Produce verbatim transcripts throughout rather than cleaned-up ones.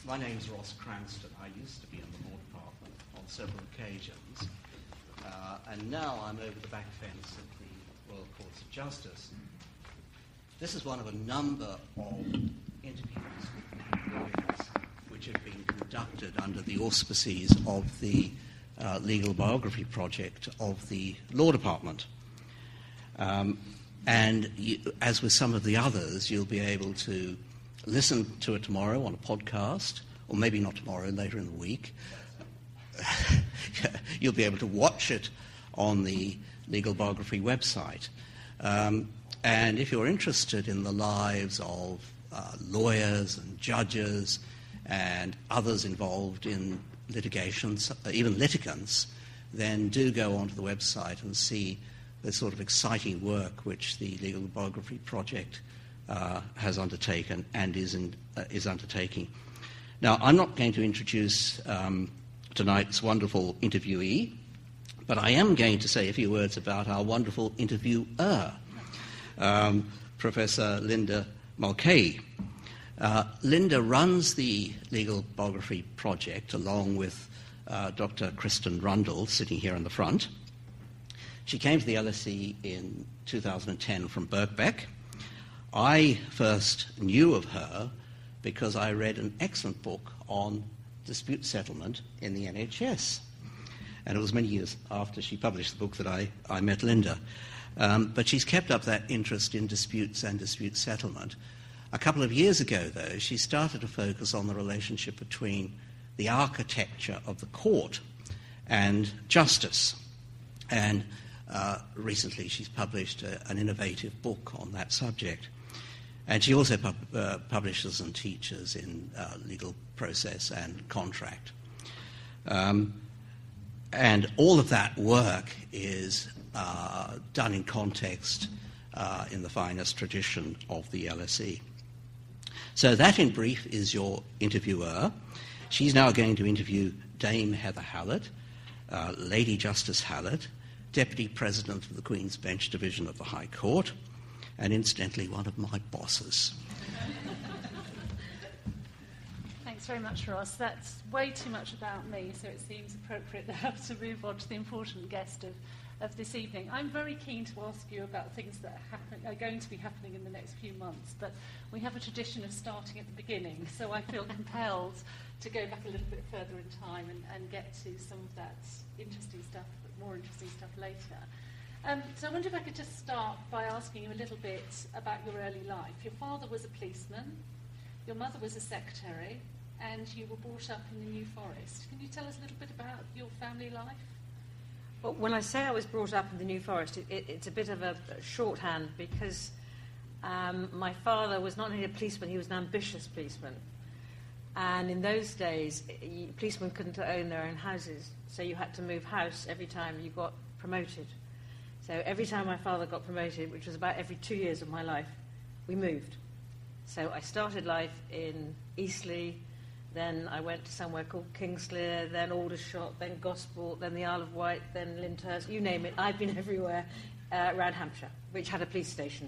my name's Ross Cranston. I used to be in the Law Department on several occasions, uh, and now I'm over the back fence at the Royal Courts of Justice. This is one of a number of interviews with lawyers which have been conducted under the auspices of the uh, Legal Biography Project of the Law Department. Um, and you, as with some of the others, you'll be able to listen to it tomorrow on a podcast, or maybe not tomorrow, later in the week. You'll be able to watch it on the Legal Biography website. Um, and if you're interested in the lives of uh, lawyers and judges and others involved in litigations, uh, even litigants, then do go onto the website and see the sort of exciting work which the Legal Biography Project uh, has undertaken and is, in, uh, is undertaking. Now, I'm not going to introduce um, tonight's wonderful interviewee, but I am going to say a few words about our wonderful interviewer, um, Professor Linda Mulcahy. Uh, Linda runs the Legal Biography Project along with uh, Doctor Kristen Rundle, sitting here in the front. She came to the L S E in two thousand ten from Birkbeck. I first knew of her because I read an excellent book on dispute settlement in the N H S. And it was many years after she published the book that I, I met Linda. Um, but she's kept up that interest in disputes and dispute settlement. A couple of years ago, though, she started to focus on the relationship between the architecture of the court and justice. And uh, recently she's published a, an innovative book on that subject. And she also pub- uh, publishes and teaches in uh, legal process and contract. Um, and all of that work is uh, done in context uh, in the finest tradition of the L S E. So that, in brief, is your interviewer. She's now going to interview Dame Heather Hallett, uh, Lady Justice Hallett, Deputy President of the Queen's Bench Division of the High Court, and incidentally, one of my bosses. Thanks very much, Ross. That's way too much about me, so it seems appropriate now to move on to the important guest of, of this evening. I'm very keen to ask you about things that are, happen- are going to be happening in the next few months, but we have a tradition of starting at the beginning, so I feel compelled to go back a little bit further in time and, and get to some of that interesting stuff, but more interesting stuff later. Um, so I wonder if I could just start by asking you a little bit about your early life. Your father was a policeman, your mother was a secretary, and you were brought up in the New Forest. Can you tell us a little bit about your family life? Well, when I say I was brought up in the New Forest, it, it, it's a bit of a shorthand because um, my father was not only a policeman, he was an ambitious policeman. And in those days, policemen couldn't own their own houses, so you had to move house every time you got promoted. So every time my father got promoted, which was about every two years of my life, we moved. So I started life in Eastleigh, then I went to somewhere called Kingsclear, then Aldershot, then Gosport, then the Isle of Wight, then Lyndhurst, you name it. I've been everywhere uh, around Hampshire, which had a police station.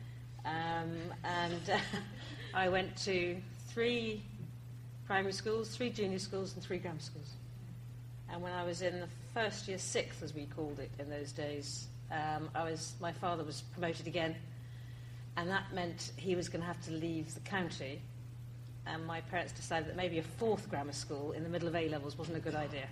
Um, and uh, I went to three primary schools, three junior schools, and three grammar schools. And when I was in the first year, sixth, as we called it in those days, um, I was my father was promoted again, and that meant he was going to have to leave the county. And my parents decided that maybe a fourth grammar school in the middle of A-levels wasn't a good idea.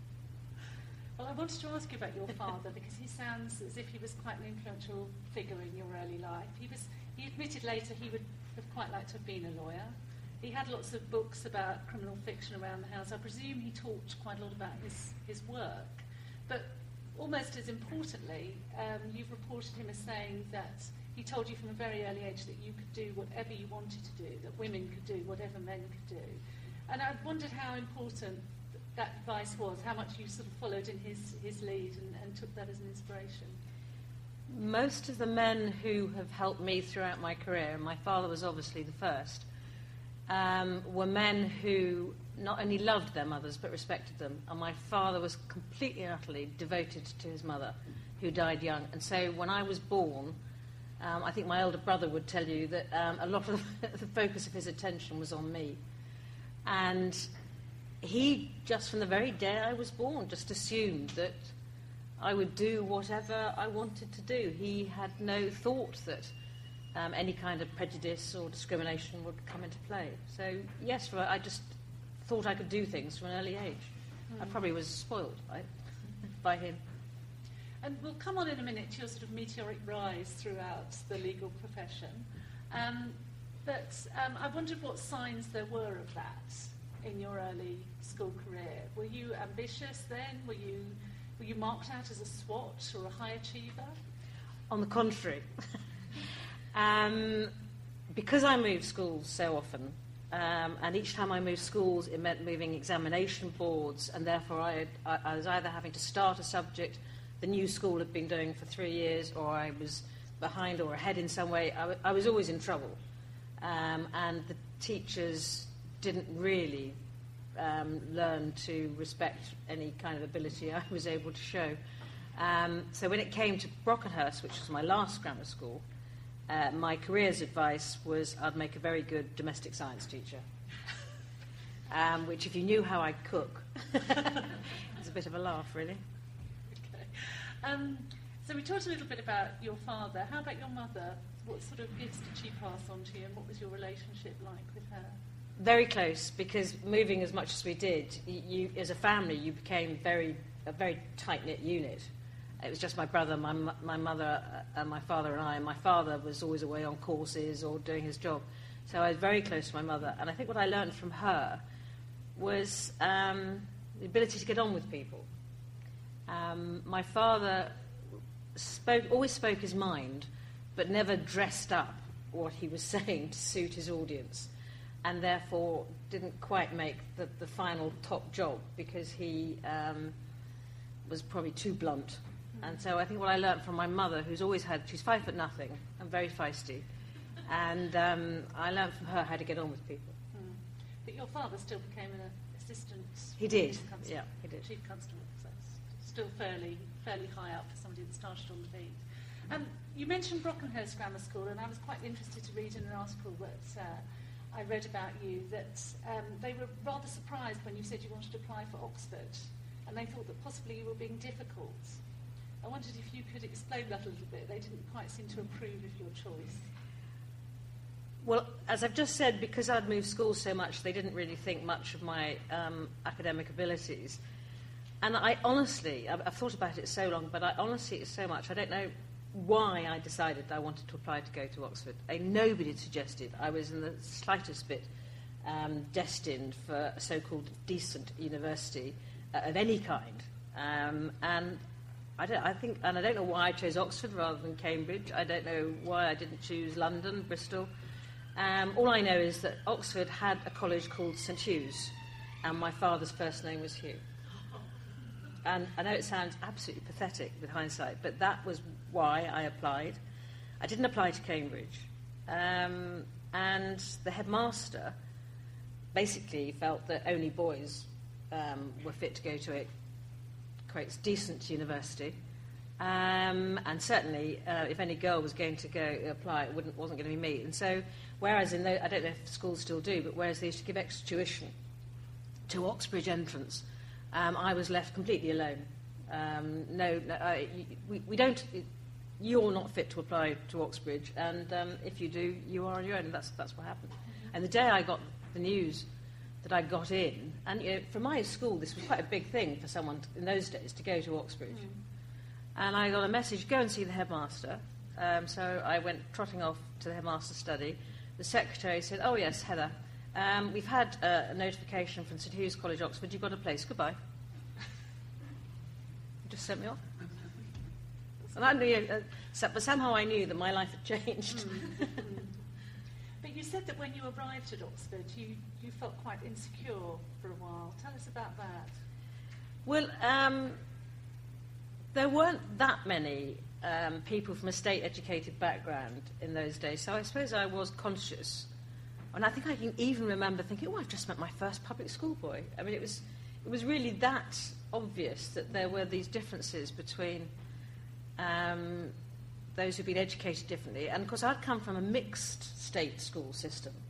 Well, I wanted to ask you about your father because he sounds as if he was quite an influential figure in your early life. He was. He admitted later he would have quite liked to have been a lawyer. He had lots of books about criminal fiction around the house. I presume he taught quite a lot about his, his work. But almost as importantly, um, you've reported him as saying that he told you from a very early age that you could do whatever you wanted to do, that women could do whatever men could do. And I wondered how important that advice was, how much you sort of followed in his, his lead and, and took that as an inspiration. Most of the men who have helped me throughout my career, and my father was obviously the first, um, were men who not only loved their mothers but respected them. And my father was completely and utterly devoted to his mother, who died young. And so when I was born, um, I think my elder brother would tell you that um, a lot of the focus of his attention was on me. And he, just from the very day I was born, just assumed that I would do whatever I wanted to do. He had no thought that um, any kind of prejudice or discrimination would come into play. So, yes, for, I just thought I could do things from an early age. Mm. I probably was spoiled by, by him. And we'll come on in a minute to your sort of meteoric rise throughout the legal profession. Um, but um, I wondered what signs there were of that in your early school career. Were you ambitious then? Were you, were you marked out as a SWAT or a high achiever? On the contrary. um, because I moved schools so often, um, and each time I moved schools, it meant moving examination boards, and therefore I, had, I, I was either having to start a subject the new school had been doing for three years, or I was behind or ahead in some way. I, w- I was always in trouble. Um, and the teachers didn't really um, learn to respect any kind of ability I was able to show. Um, so when it came to Brockenhurst, which was my last grammar school, uh, my career's advice was I'd make a very good domestic science teacher. um, which, if you knew how I cook, it's a bit of a laugh, really. Um, so we talked a little bit about your father. How about your mother? What sort of gifts did she pass on to you, and what was your relationship like with her? Very close, because moving as much as we did, you, as a family, you became very a very tight-knit unit. It was just my brother, my my mother, and my father and I. And my father was always away on courses or doing his job, so I was very close to my mother. And I think what I learned from her was um, the ability to get on with people. Um, my father spoke, always spoke his mind, but never dressed up what he was saying to suit his audience, and therefore didn't quite make the, the final top job because he um, was probably too blunt. Mm. And so I think what I learnt from my mother, who's always had, she's five foot nothing and very feisty, and um, I learnt from her how to get on with people. Mm. But your father still became an assistant. He did, yeah, he did. Chief Constable. Still fairly fairly high up for somebody that started on the beat. Um, you mentioned Brockenhurst Grammar School, and I was quite interested to read in an article that uh, I read about you that um, they were rather surprised when you said you wanted to apply for Oxford, and they thought that possibly you were being difficult. I wondered if you could explain that a little bit. They didn't quite seem to approve of your choice. Well, as I've just said, because I'd moved schools so much, they didn't really think much of my um, academic abilities. And I honestly, I've, I've thought about it so long, but I honestly, it's so much, I don't know why I decided I wanted to apply to go to Oxford. I, nobody had suggested I was in the slightest bit um, destined for a so-called decent university uh, of any kind. Um, and I, don't, I think, and I don't know why I chose Oxford rather than Cambridge. I don't know why I didn't choose London, Bristol. Um, all I know is that Oxford had a college called St Hugh's, and my father's first name was Hugh. And I know it sounds absolutely pathetic with hindsight, but that was why I applied. I didn't apply to Cambridge. Um, and the headmaster basically felt that only boys um, were fit to go to a quite decent university. Um, and certainly, uh, if any girl was going to go apply, it wouldn't, wasn't going to be me. And so, whereas in the, I don't know if schools still do, but whereas they used to give extra tuition to Oxbridge entrance, Um, I was left completely alone. Um, no, no uh, we, we don't. You're not fit to apply to Oxbridge, and um, if you do, you are on your own. And that's that's what happened. Mm-hmm. And the day I got the news that I got in, and you know, for my school, this was quite a big thing for someone to, in those days to go to Oxbridge. Mm. And I got a message: go and see the headmaster. Um, so I went trotting off to the headmaster's study. The secretary said, "Oh yes, Heather. Um, we've had uh, a notification from St Hugh's College, Oxford. You've got a place. Goodbye." Just sent me off. And I knew, uh, so, but somehow I knew that my life had changed. Mm. But you said that when you arrived at Oxford, you, you felt quite insecure for a while. Tell us about that. Well, um, there weren't that many um, people from a state-educated background in those days, so I suppose I was conscious. And I think I can even remember thinking, oh, I've just met my first public school boy. I mean, it was, it was really that obvious that there were these differences between um, those who'd been educated differently. And, of course, I'd come from a mixed state school system.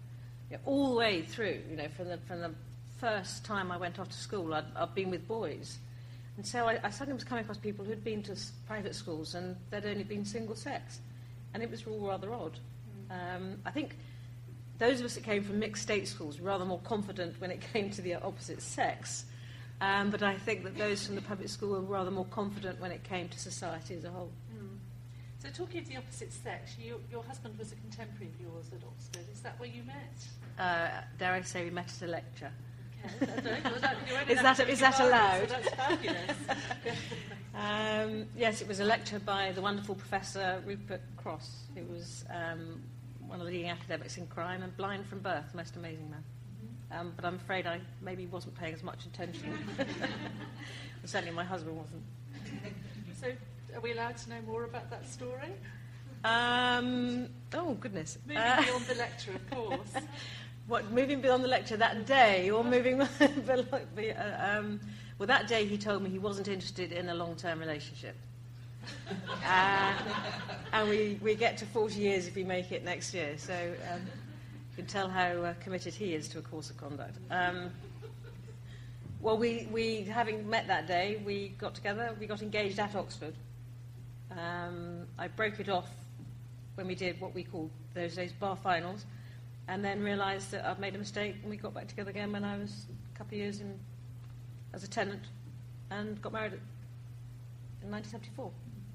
You know, all the way through, you know, from the from the first time I went off to school, I'd, I'd been with boys. And so I, I suddenly was coming across people who'd been to s- private schools and they'd only been single sex. And it was all rather odd. Mm. Um, I think those of us that came from mixed state schools were rather more confident when it came to the opposite sex. Um, but I think that those from the public school were rather more confident when it came to society as a whole. Mm. So talking of the opposite sex, you, your husband was a contemporary of yours at Oxford. Is that where you met? Uh, dare I say we met at a lecture. Okay. I don't know. Was that, is that, is that allowed? So that's fabulous. um, yes, it was a lecture by the wonderful Professor Rupert Cross, who was um, one of the leading academics in crime and blind from birth, most amazing man. Um, but I'm afraid I maybe wasn't paying as much attention. Certainly my husband wasn't. So are we allowed to know more about that story? Um, oh, goodness. Moving uh, beyond the lecture, of course. What, moving beyond the lecture that day, or moving... um, well, that day he told me he wasn't interested in a long-term relationship. uh, and we, we get to forty years if we make it next year, so... Um, you can tell how uh, committed he is to a course of conduct. Um, well, we, we, having met that day, we got together, we got engaged at Oxford. Um, I broke it off when we did what we called those days bar finals, and then realised that I'd made a mistake, and we got back together again when I was a couple of years in, as a tenant, and got married in nineteen seventy-four.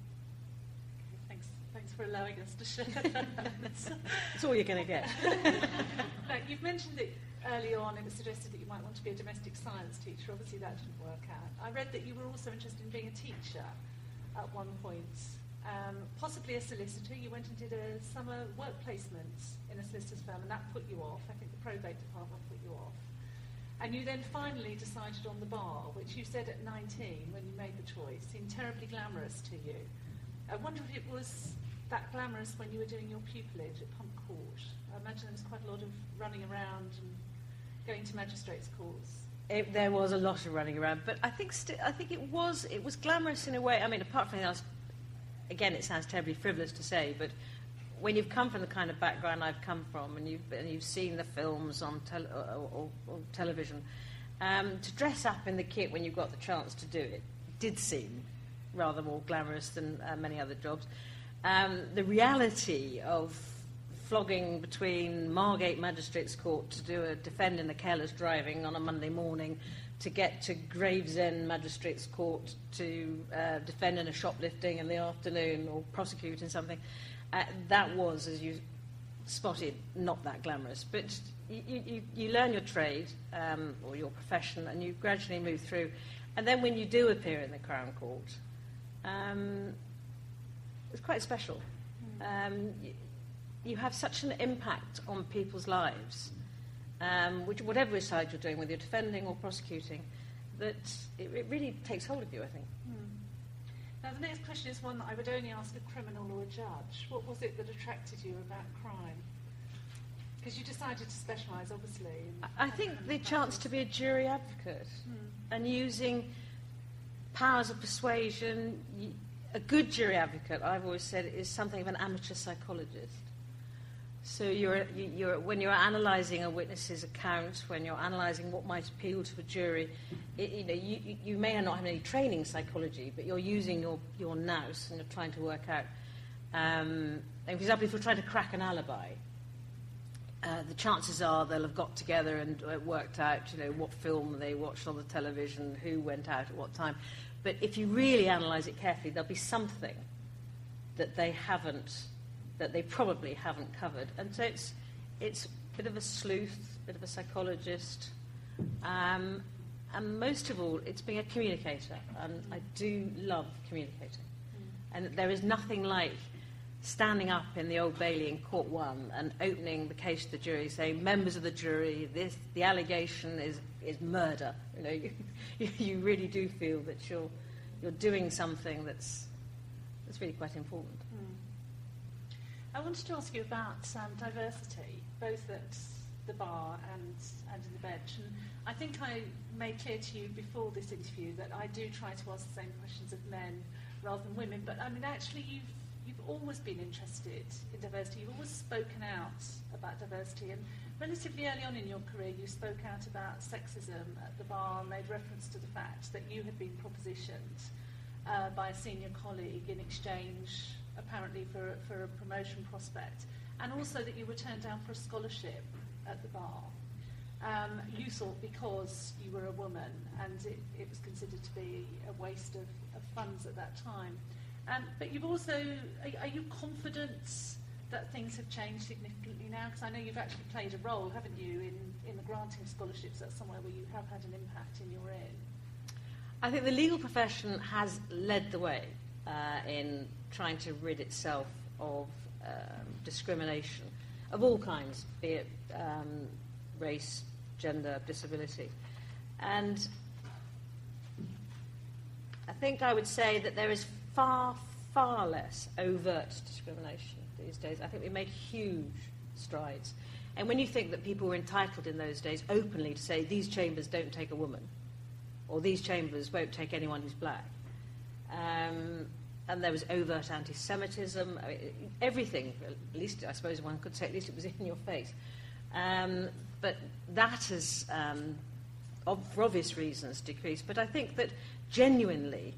Thanks for allowing us to share that. That's all you're going to get. Now, you've mentioned that early on it was suggested that you might want to be a domestic science teacher. Obviously that didn't work out. I read that you were also interested in being a teacher at one point, um, possibly a solicitor. You went and did a summer work placement in a solicitor's firm, and that put you off. I think the probate department put you off. And you then finally decided on the bar, which you said at nineteen, when you made the choice, seemed terribly glamorous to you. I wonder if it was that glamorous when you were doing your pupillage at Pump Court. I imagine there was quite a lot of running around and going to magistrates' courts. It, there was a lot of running around, but I think sti- I think it was it was glamorous in a way. I mean, apart from that, again, it sounds terribly frivolous to say, but when you've come from the kind of background I've come from, and you've and you've seen the films on tel- or, or, or television, um, to dress up in the kit when you got the chance to do it did seem rather more glamorous than uh, many other jobs. Um, the reality of flogging between Margate Magistrates Court to do a defending a careless driving on a Monday morning, to get to Gravesend Magistrates Court to uh, defend in a shoplifting in the afternoon or prosecuting something, uh, that was, as you spotted, not that glamorous. But you, you, you learn your trade um, or your profession, and you gradually move through. And then when you do appear in the Crown Court, um, it's quite special. Um, you, you have such an impact on people's lives, um, which whatever side you're doing, whether you're defending or prosecuting, that it, it really takes hold of you, I think. Hmm. Now, the next question is one that I would only ask a criminal or a judge. What was it that attracted you about crime? Because you decided to specialise, obviously. In I think the chance to be a jury advocate hmm. and using powers of persuasion. You, A good jury advocate, I've always said, is something of an amateur psychologist. So you're, you're, when you're analysing a witness's account, when you're analysing what might appeal to a jury, it, you know, you, you may not have any training in psychology, but you're using your, your nous and you're trying to work out. Um, and for example, if you're trying to crack an alibi, uh, the chances are they'll have got together and uh, worked out, you know, what film they watched on the television, who went out at what time. But if you really analyse it carefully, there'll be something that they haven't, that they probably haven't covered. And so it's, it's a bit of a sleuth, a bit of a psychologist, um, and most of all, it's being a communicator. And I do love communicating. Mm. And there is nothing like standing up in the Old Bailey in Court One and opening the case to the jury, saying, members of the jury, this, the allegation is, is murder. You know, you, you really do feel that you're, you're doing something that's, that's really quite important. Mm. I wanted to ask you about um, diversity, both at the bar and, and in the bench. And I think I made clear to you before this interview that I do try to ask the same questions of men rather than women. But I mean, actually, you've You've always been interested in diversity. You've always spoken out about diversity. And relatively early on in your career, you spoke out about sexism at the bar and made reference to the fact that you had been propositioned uh, by a senior colleague in exchange, apparently, for, for a promotion prospect, and also that you were turned down for a scholarship at the bar. Um, you thought because you were a woman, and it, it was considered to be a waste of, of funds at that time. Um, but you've also, are, are you confident that things have changed significantly now? Because I know you've actually played a role, haven't you, in, in the granting scholarships. That's somewhere where you have had an impact in your in. I think the legal profession has led the way uh, in trying to rid itself of um, discrimination of all kinds, be it um, race, gender, disability. And I think I would say that there is far, far less overt discrimination these days. I think we made huge strides. And when you think that people were entitled in those days openly to say, these chambers don't take a woman, or these chambers won't take anyone who's black, um, and there was overt anti-Semitism, I mean, everything, at least I suppose one could say, at least it was in your face. Um, but that has, um, for obvious reasons, decreased. But I think that genuinely,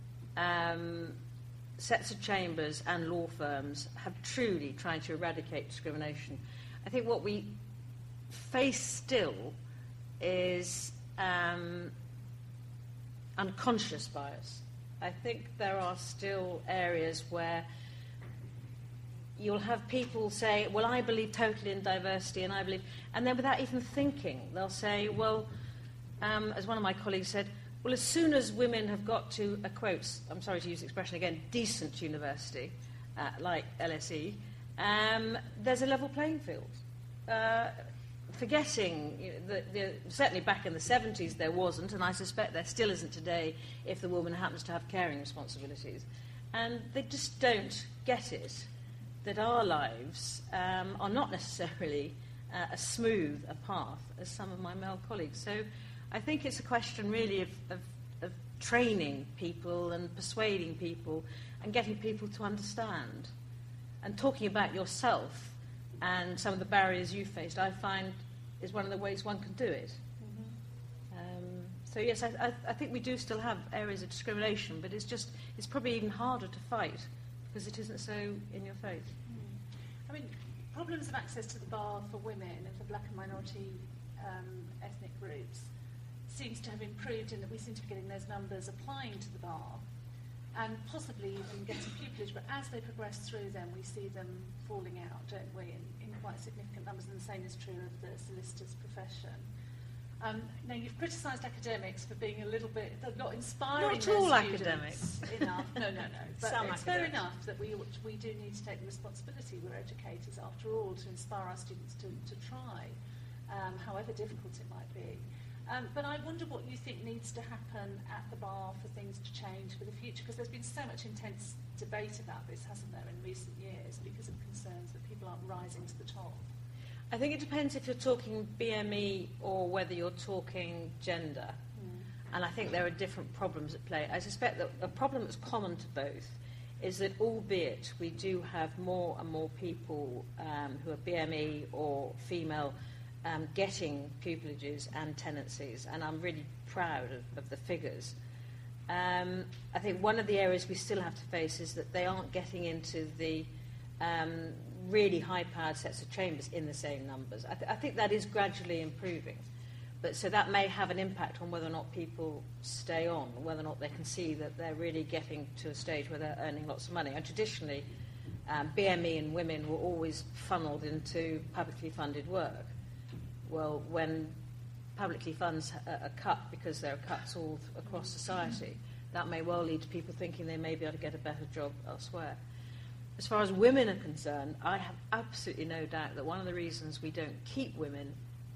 um, sets of chambers and law firms have truly tried to eradicate discrimination. I think what we face still is um, unconscious bias. I think there are still areas where you'll have people say, well, I believe totally in diversity, and I believe... And then without even thinking, they'll say, well, um, as one of my colleagues said, well, as soon as women have got to, a quote, I'm sorry to use the expression again, decent university, uh, like L S E, um, there's a level playing field. Uh, forgetting, you know, the, the, certainly back in the seventies there wasn't, and I suspect there still isn't today if the woman happens to have caring responsibilities. And they just don't get it, that our lives um, are not necessarily uh, as smooth a path as some of my male colleagues. So I think it's a question really of, of, of training people and persuading people and getting people to understand. And talking about yourself and some of the barriers you faced, I find, is one of the ways one can do it. Mm-hmm. Um, so yes, I, I, I think we do still have areas of discrimination, but it's just, it's probably even harder to fight because it isn't so in your face. Mm. I mean, problems of access to the bar for women and for black and minority um, ethnic groups seems to have improved in that we seem to be getting those numbers applying to the bar and possibly even getting pupillage, but as they progress through them we see them falling out, don't we, in, in quite significant numbers, and the same is true of the solicitor's profession. Um, now, you've criticised academics for being a little bit, not inspiring Not all their academics. enough. No, no, no. But Some it's fair academics. enough that we, we do need to take the responsibility. We're educators, after all, to inspire our students to, to try, um, however difficult it might be. Um, but I wonder what you think needs to happen at the bar for things to change for the future, because there's been so much intense debate about this, hasn't there, in recent years, because of concerns that people aren't rising to the top. I think it depends if you're talking B M E or whether you're talking gender. Mm. And I think there are different problems at play. I suspect that a problem that's common to both is that, albeit we do have more and more people um, who are B M E or female um, getting pupillages and tenancies, and I'm really proud of, of the figures. Um, I think one of the areas we still have to face is that they aren't getting into the um, really high-powered sets of chambers in the same numbers. I, th- I think that is gradually improving. But so that may have an impact on whether or not people stay on, whether or not they can see that they're really getting to a stage where they're earning lots of money. And traditionally, um, B M E and women were always funneled into publicly funded work. Well, when publicly funds are, are cut because there are cuts all th- across society, that may well lead to people thinking they may be able to get a better job elsewhere. As far as women are concerned, I have absolutely no doubt that one of the reasons we don't keep women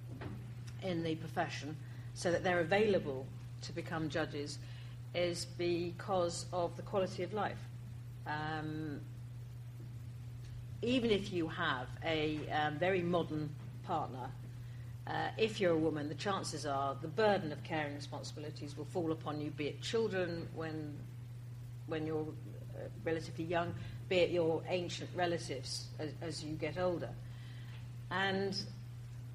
in the profession so that they're available to become judges is because of the quality of life. Um, even if you have a um, very modern partner, uh, if you're a woman, the chances are the burden of caring responsibilities will fall upon you, be it children when, when you're uh, relatively young, be it your ancient relatives as, as you get older. And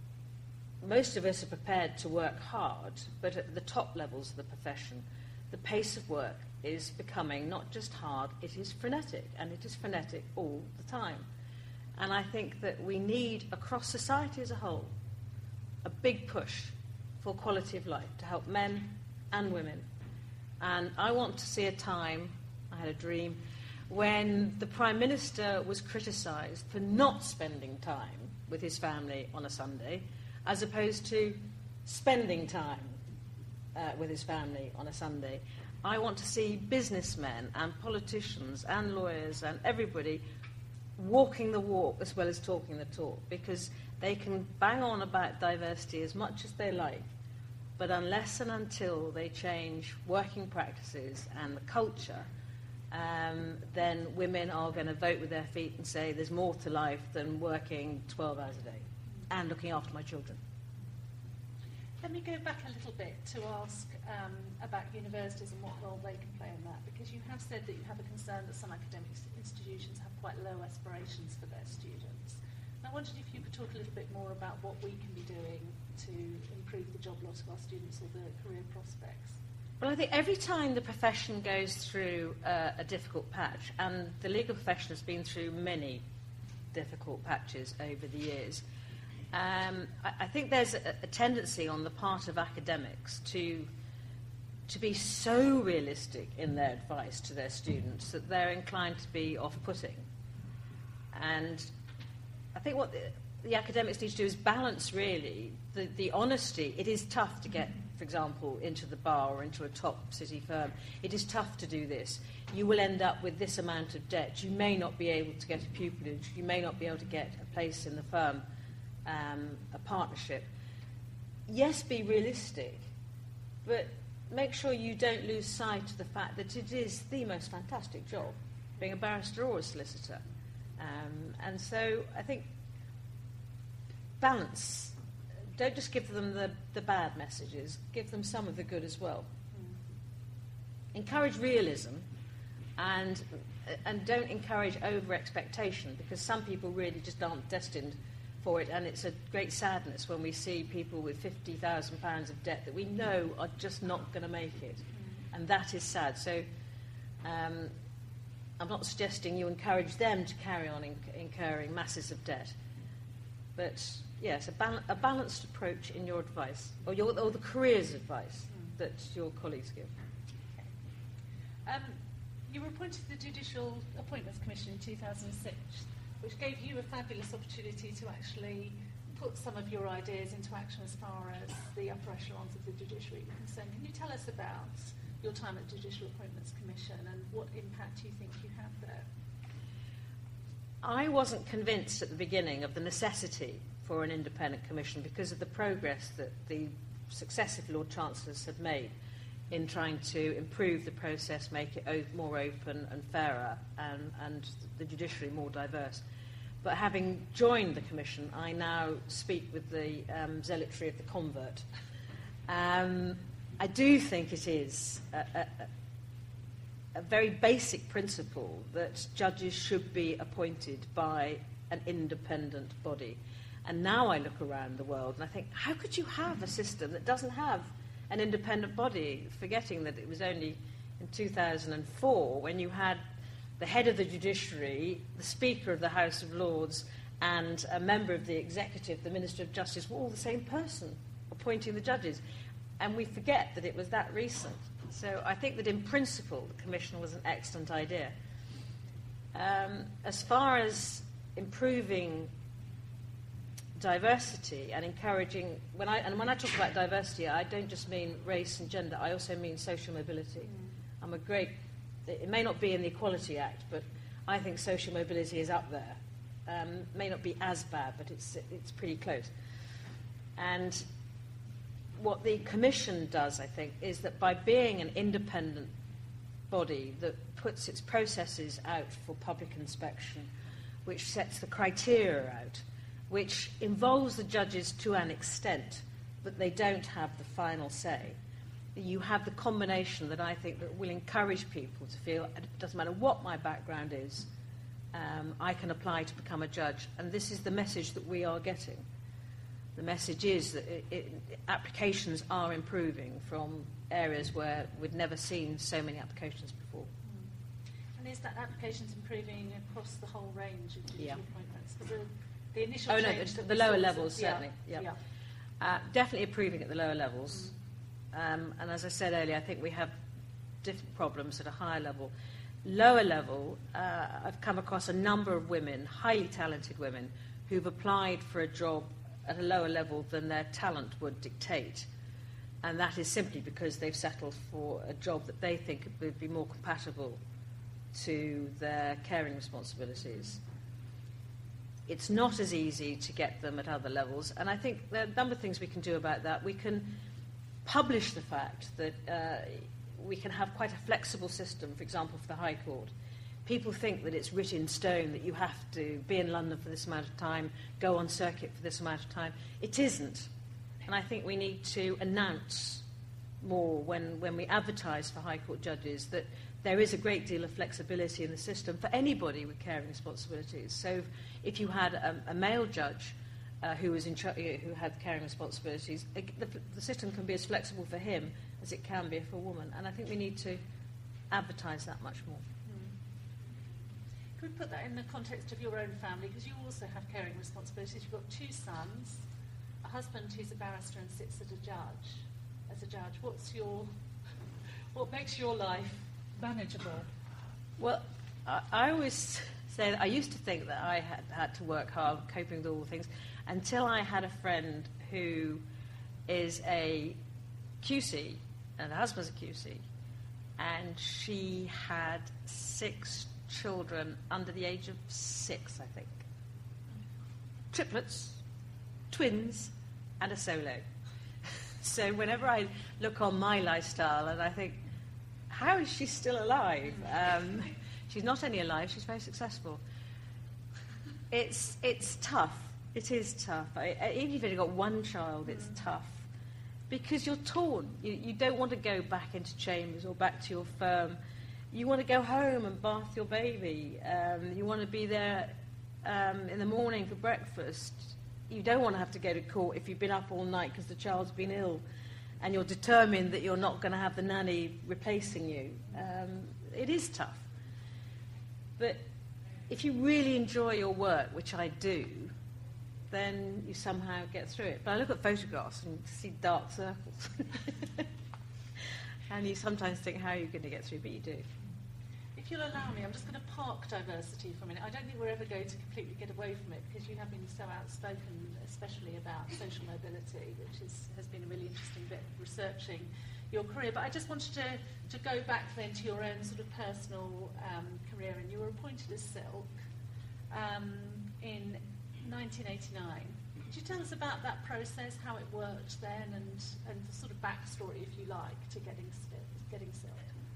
most of us are prepared to work hard, but at the top levels of the profession, the pace of work is becoming not just hard, it is frenetic, and it is frenetic all the time. And I think that we need, across society as a whole, a big push for quality of life to help men and women. And I want to see a time, I had a dream, when the Prime Minister was criticised for not spending time with his family on a Sunday, as opposed to spending time uh, with his family on a Sunday. I want to see businessmen and politicians and lawyers and everybody walking the walk as well as talking the talk, because they can bang on about diversity as much as they like, but unless and until they change working practices and the culture, um, then women are going to vote with their feet and say there's more to life than working twelve hours a day and looking after my children. Let me go back a little bit to ask um, about universities and what role they can play in that, because you have said that you have a concern that some academic institutions have quite low aspirations for their students. And I wondered if you could talk a little bit more about what we can be doing to improve the job lot of our students or the career prospects. Well, I think every time the profession goes through uh, a difficult patch, and the legal profession has been through many difficult patches over the years, Um, I, I think there's a, a tendency on the part of academics to to be so realistic in their advice to their students that they're inclined to be off-putting. And I think what the, the academics need to do is balance, really, the, the honesty. It is tough to get, for example, into the bar or into a top city firm. It is tough to do this. You will end up with this amount of debt. You may not be able to get a pupillage. You may not be able to get a place in the firm. Um, a partnership. Yes, be realistic, but make sure you don't lose sight of the fact that it is the most fantastic job, being a barrister or a solicitor. Um, and so I think balance. Don't just give them the, the bad messages, give them some of the good as well. Mm. Encourage realism, and, and don't encourage over-expectation, because some people really just aren't destined for it, and it's a great sadness when we see people with fifty thousand pounds of debt that we know are just not going to make it, mm. and that is sad. So um, I'm not suggesting you encourage them to carry on inc- incurring masses of debt, but yes, a, bal- a balanced approach in your advice, or, your, or the careers advice mm. that your colleagues give. Okay. Um, you were appointed to the Judicial Appointments Commission in two thousand six, which gave you a fabulous opportunity to actually put some of your ideas into action as far as the upper echelons of the judiciary are concerned. Can you tell us about your time at the Judicial Appointments Commission and what impact you think you have there? I wasn't convinced at the beginning of the necessity for an independent commission because of the progress that the successive Lord Chancellors had made in trying to improve the process, make it o- more open and fairer, and, and the judiciary more diverse. But having joined the Commission, I now speak with the um, zealotry of the convert. Um, I do think it is a, a, a very basic principle that judges should be appointed by an independent body. And now I look around the world and I think, how could you have a system that doesn't have an independent body, forgetting that it was only in two thousand four when you had the head of the judiciary, the Speaker of the House of Lords, and a member of the executive, the Minister of Justice, were all the same person appointing the judges. And we forget that it was that recent. So I think that in principle the Commission was an excellent idea. Um, as far as improving diversity and encouraging, when I, and when I talk about diversity, I don't just mean race and gender, I also mean social mobility. Mm. I'm a great, it may not be in the Equality Act, but I think social mobility is up there. Um, may not be as bad, but it's, it's pretty close. And what the Commission does, I think, is that by being an independent body that puts its processes out for public inspection, which sets the criteria out, which involves the judges to an extent, but they don't have the final say. You have the combination that I think that will encourage people to feel it doesn't matter what my background is, um, I can apply to become a judge, and this is the message that we are getting. the message is that it, it, applications are improving from areas where we'd never seen so many applications before. Mm. And is that applications improving across the whole range of judicial Yeah. appointments? The, the initial Oh no, change the, that the we lower saw was- levels yeah, certainly. Yeah. yeah. Uh, definitely improving at the lower levels. Mm. Um, and as I said earlier, I think we have different problems at a higher level. Lower level, uh, I've come across a number of women, highly talented women, who've applied for a job at a lower level than their talent would dictate. And that is simply because they've settled for a job that they think would be more compatible to their caring responsibilities. It's not as easy to get them at other levels, and I think there are a number of things we can do about that. We can publish the fact that uh, we can have quite a flexible system, for example, for the High Court. People think that it's written in stone that you have to be in London for this amount of time, go on circuit for this amount of time. It isn't. And I think we need to announce more when, when we advertise for High Court judges that there is a great deal of flexibility in the system for anybody with caring responsibilities. So if you had a, a male judge uh, who was in ch- who had caring responsibilities, the, the system can be as flexible for him as it can be for a woman. And I think we need to advertise that much more. Could we put that in the context of your own family? Because you also have caring responsibilities. You've got two sons, a husband who's a barrister and sits at a judge, as a judge. What's your, what makes your life manageable? Well, I, I always say that I used to think that I had had to work hard, coping with all the things, until I had a friend who is a Q C, and her husband's a Q C, and she had six children under the age of six, I think. Triplets, twins, and a solo. So whenever I look on my lifestyle and I think, how is she still alive? Um, she's not only alive, she's very successful. It's it's tough. It is tough. I, I, even if you've only got one child, it's mm. tough. Because you're torn. You, you don't want to go back into chambers or back to your firm. You want to go home and bath your baby. Um, you want to be there um, in the morning for breakfast. You don't want to have to go to court if you've been up all night because the child's been ill and you're determined that you're not going to have the nanny replacing you. Um, it is tough. But if you really enjoy your work, which I do, then you somehow get through it. But I look at photographs and see dark circles. And you sometimes think, how are you going to get through? But you do. If you'll allow me, I'm just going to park diversity for a minute. I don't think we're ever going to completely get away from it because you have been so outspoken, especially about social mobility, which is, has been a really interesting bit of researching your career. But I just wanted to, to go back then to your own sort of personal um, career. And you were appointed as Silk um, in nineteen eighty-nine. Could you tell us about that process, how it worked then, and, and the sort of backstory, if you like, to getting, getting Silk?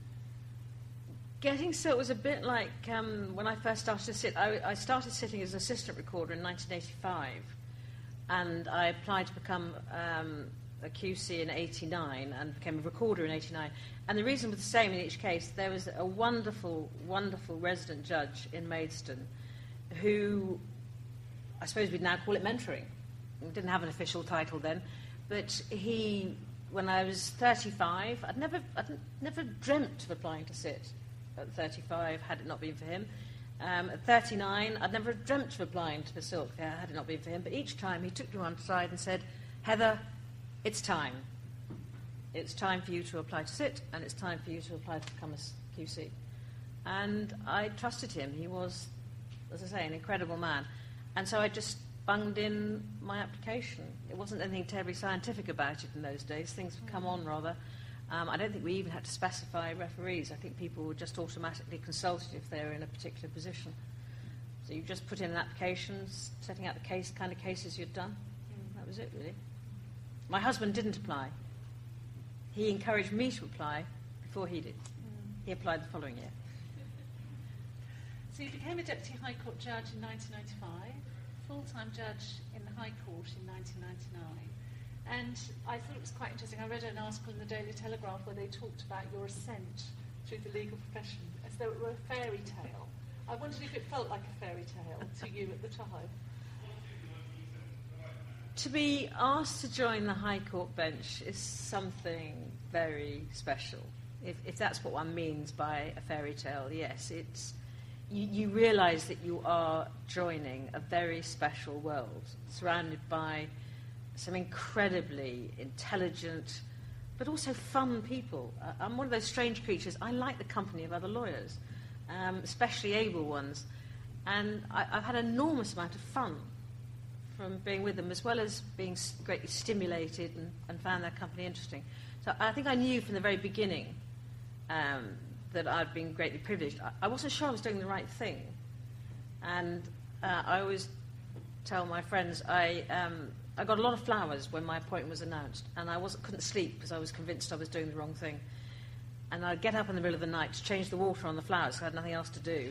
Getting Silk was a bit like um, when I first started to sit. I, I started sitting as an assistant recorder in nineteen eighty-five, and I applied to become um, a Q C in eighty-nine and became a recorder in eighty-nine. And the reason was the same in each case. There was a wonderful, wonderful resident judge in Maidstone who, I suppose we'd now call it mentoring. We didn't have an official title then, but he, when I was thirty-five, I'd never, I'd never dreamt of applying to sit at thirty-five, had it not been for him. Um, at thirty-nine, I'd never dreamt of applying to the Silk, had it not been for him. But each time he took me one side and said, Heather, it's time. It's time for you to apply to sit, and it's time for you to apply to become a Q C. And I trusted him. He was, as I say, an incredible man. And so I just bunged in my application. It wasn't anything terribly scientific about it in those days. Things would come on rather. Um, I don't think we even had to specify referees. I think people were just automatically consulted if they were in a particular position. So you just put in an application, setting out the case, kind of cases you'd done. Mm. That was it, really. My husband didn't apply. He encouraged me to apply before he did. Mm. He applied the following year. So you became a Deputy High Court judge in nineteen ninety-five, full-time judge in the High Court in nineteen ninety-nine. And I thought it was quite interesting. I read an article in the Daily Telegraph where they talked about your ascent through the legal profession as though it were a fairy tale. I wondered if it felt like a fairy tale to you at the time. To be asked to join the High Court bench is something very special. If, if that's what one means by a fairy tale, yes, it's you, you realise that you are joining a very special world, surrounded by some incredibly intelligent, but also fun people. Uh, I'm one of those strange creatures. I like the company of other lawyers, um, especially able ones, and I, I've had an enormous amount of fun from being with them, as well as being greatly stimulated and, and found their company interesting. So I think I knew from the very beginning um, that I'd been greatly privileged. I, I wasn't sure I was doing the right thing. And uh, I always tell my friends, I, um, I got a lot of flowers when my appointment was announced, and I wasn't, couldn't sleep because I was convinced I was doing the wrong thing. And I'd get up in the middle of the night to change the water on the flowers because I had nothing else to do.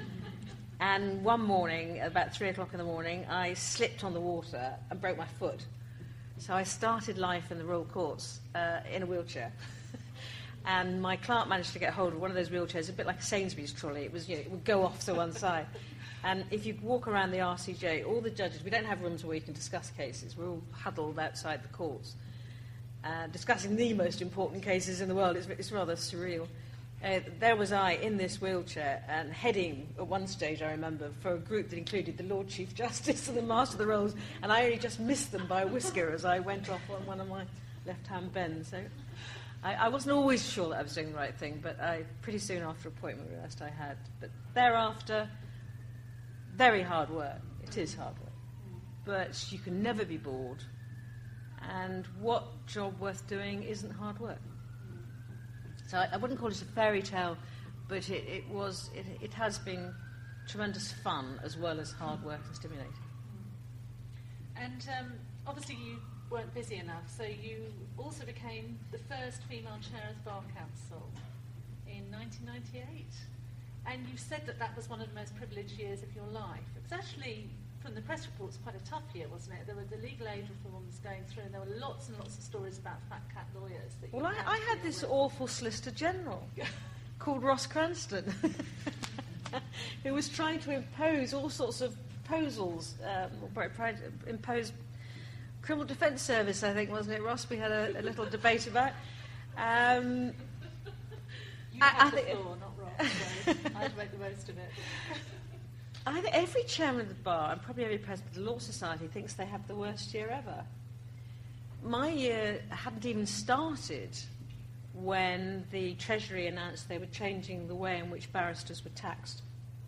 And one morning, about three o'clock in the morning, I slipped on the water and broke my foot. So I started life in the Royal Courts uh, in a wheelchair. And my clerk managed to get hold of one of those wheelchairs, a bit like a Sainsbury's trolley. It was, you know, it would go off to one side. And if you walk around the R C J, all the judges, we don't have rooms where you can discuss cases. We're all huddled outside the courts, uh, discussing the most important cases in the world. It's, it's rather surreal. Uh, there was I in this wheelchair and heading at one stage, I remember, for a group that included the Lord Chief Justice and the Master of the Rolls, and I only just missed them by a whisker as I went off on one of my left-hand bends. So I, I wasn't always sure that I was doing the right thing, but I pretty soon after appointment realised I had. But thereafter, very hard work. It is hard work. But you can never be bored. And what job worth doing isn't hard work? So I, I wouldn't call it a fairy tale, but it, it was. It, it has been tremendous fun as well as hard work and stimulating. And um, obviously you weren't busy enough, so you also became the first female chair of the Bar Council in nineteen ninety-eight. And you said that that was one of the most privileged years of your life. It was actually, from the press reports, quite a tough year, wasn't it? There were the legal aid reforms going through, and there were lots and lots of stories about fat cat lawyers. That you well, I, I had this with. awful Solicitor General called Ross Cranston, who was trying to impose all sorts of proposals, um, or impose criminal defence service, I think, wasn't it, Ross? We had a, a little debate about. Um, you had I, the I floor, not Ross, so I had to make the most of it. I think every chairman of the bar, and probably every president of the Law Society, thinks they have the worst year ever. My year hadn't even started when the Treasury announced they were changing the way in which barristers were taxed.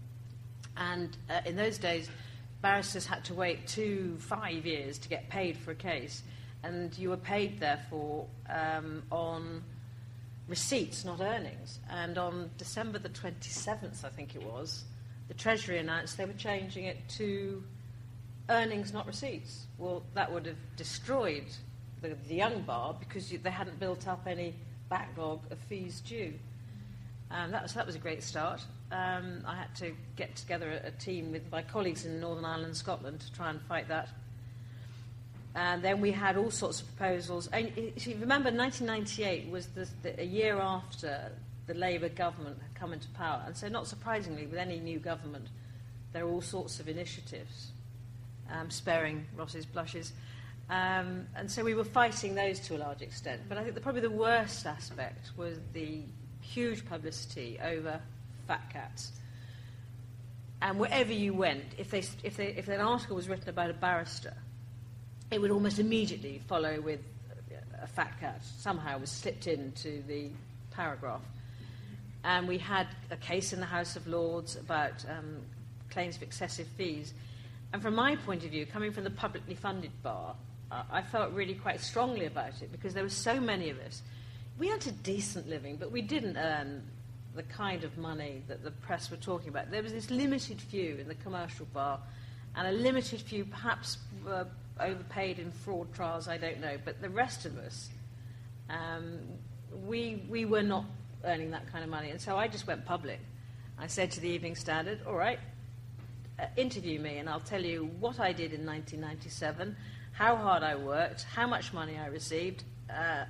And uh, in those days, barristers had to wait two, five years to get paid for a case, and you were paid, therefore, um, on receipts, not earnings. And on December the twenty-seventh, I think it was, the Treasury announced they were changing it to earnings, not receipts. Well, that would have destroyed the, the young bar because you, they hadn't built up any backlog of fees due. Um, that, was, that was a great start. Um, I had to get together a, a team with my colleagues in Northern Ireland and Scotland to try and fight that. And then we had all sorts of proposals. And if you remember, nineteen ninety-eight was the, the, a year after the Labour government had come into power. And so not surprisingly, with any new government, there are all sorts of initiatives, um, sparing Ross's blushes. Um, and so we were fighting those to a large extent. But I think the, probably the worst aspect was the huge publicity over fat cats. And wherever you went, if, they, if, they, if an article was written about a barrister, it would almost immediately follow with a fat cat. Somehow was slipped into the paragraph. And we had a case in the House of Lords about um, claims of excessive fees. And from my point of view, coming from the publicly funded bar, uh, I felt really quite strongly about it because there were so many of us. We earned a decent living, but we didn't earn the kind of money that the press were talking about. There was this limited few in the commercial bar, and a limited few perhaps were overpaid in fraud trials, I don't know. But the rest of us, um, we, we were not earning that kind of money. And so I just went public. I said to the Evening Standard, all right, uh, interview me and I'll tell you what I did in nineteen ninety-seven, how hard I worked, how much money I received uh,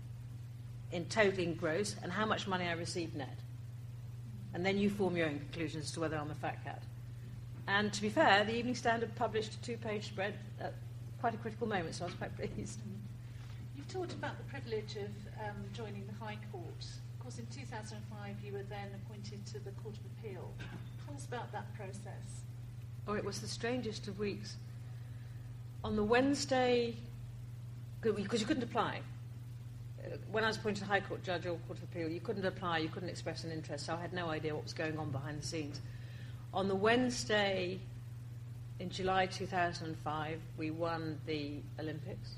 in total in gross, and how much money I received net. And then you form your own conclusions as to whether I'm a fat cat. And to be fair, the Evening Standard published a two-page spread uh, quite a critical moment, so I was quite pleased. You've talked about the privilege of um, joining the High Court. Of course, in two thousand five, you were then appointed to the Court of Appeal. Tell us about that process. Oh, it was the strangest of weeks. On the Wednesday, because you couldn't apply. Uh, when I was appointed High Court judge or Court of Appeal, you couldn't apply, you couldn't express an interest, so I had no idea what was going on behind the scenes. On the Wednesday in July two thousand five, we won the Olympics.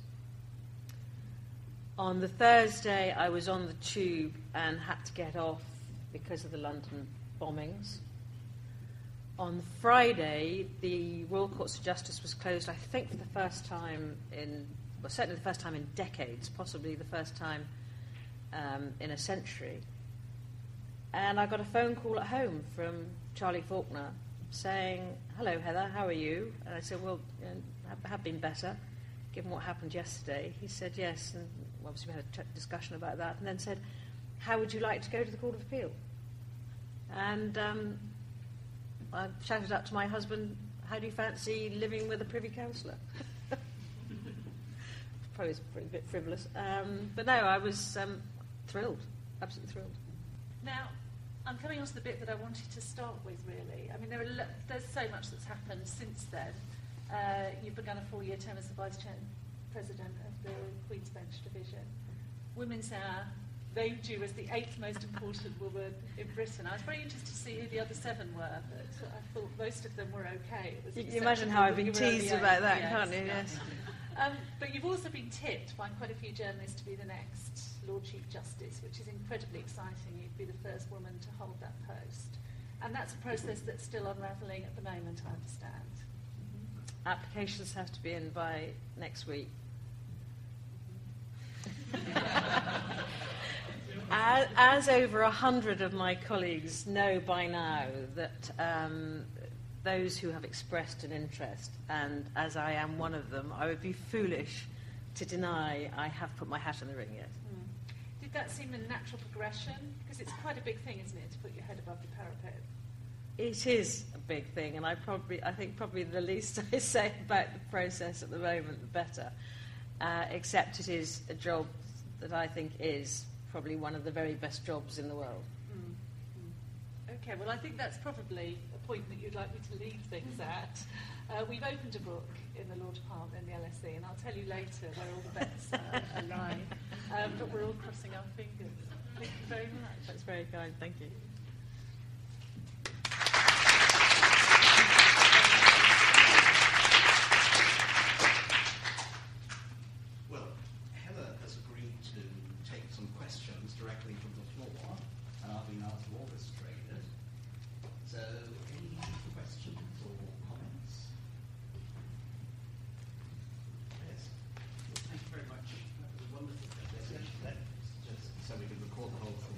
On the Thursday, I was on the tube and had to get off because of the London bombings. On Friday, the Royal Courts of Justice was closed, I think, for the first time in, well, certainly the first time in decades, possibly the first time um, in a century. And I got a phone call at home from Charlie Faulkner saying, "Hello, Heather, how are you?" And I said, "Well, you know, I have been better, given what happened yesterday." He said, "Yes," and obviously we had a t- discussion about that, and then said, "How would you like to go to the Court of Appeal?" And um, I shouted out to my husband, "How do you fancy living with a Privy Councillor?" Probably a bit frivolous. Um, but no, I was um, thrilled, absolutely thrilled. Now, I'm coming on to the bit that I wanted to start with, really. I mean, there are lo- there's so much that's happened since then. Uh, you've begun a four-year term as the Vice Chair President of the Queen's Bench Division. Women's Hour named you as the eighth most important woman in Britain. I was very interested to see who the other seven were, but I thought most of them were okay. It was you can imagine how I've been teased about that, yes, can't you? Yes. Um, but you've also been tipped by quite a few journalists to be the next Lord Chief Justice, which is incredibly exciting. You'd be the first woman to hold that post. And that's a process that's still unravelling at the moment, I understand. Mm-hmm. Applications have to be in by next week. as, as over a hundred of my colleagues know by now that um, those who have expressed an interest, and as I am one of them, I would be foolish to deny I have put my hat in the ring yet. Mm. Did that seem a natural progression? Because it's quite a big thing, isn't it, to put your head above the parapet? It is a big thing, and I probably, I think probably the least I say about the process at the moment, the better. Uh, except it is a job that I think is probably one of the very best jobs in the world. Mm. Mm. Okay, well, I think that's probably a point that you'd like me to leave things at. Uh, we've opened a book in the Law Department in the L S E, and I'll tell you later where all the bets uh, are lying. Um, but we're all crossing our fingers. Thank you very much. That's very kind. Thank you. Well, Heather has agreed to take some questions directly from the floor, and I've been asked to orchestrate it. So, any questions or comments? Yes. Thank you very much. That was a wonderful presentation. Just so we can record the whole thing.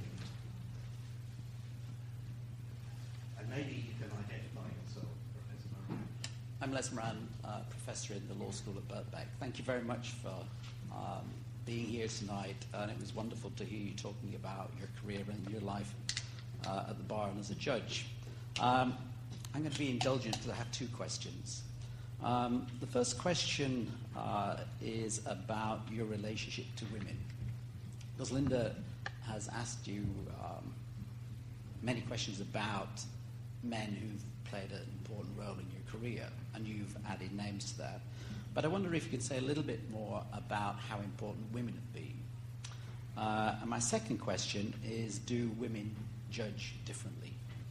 And maybe you can identify yourself, Professor Moran. I'm Les Moran, uh, Professor in the Law School at Birkbeck. Thank you very much for um, being here tonight, and it was wonderful to hear you talking about your career and your life uh, at the bar and as a judge. Um, I'm going to be indulgent because I have two questions. Um, the first question uh, is about your relationship to women. Because Linda has asked you um, many questions about men who've played an important role in your career, and you've added names to that. But I wonder if you could say a little bit more about how important women have been. Uh, and my second question is, do women judge differently?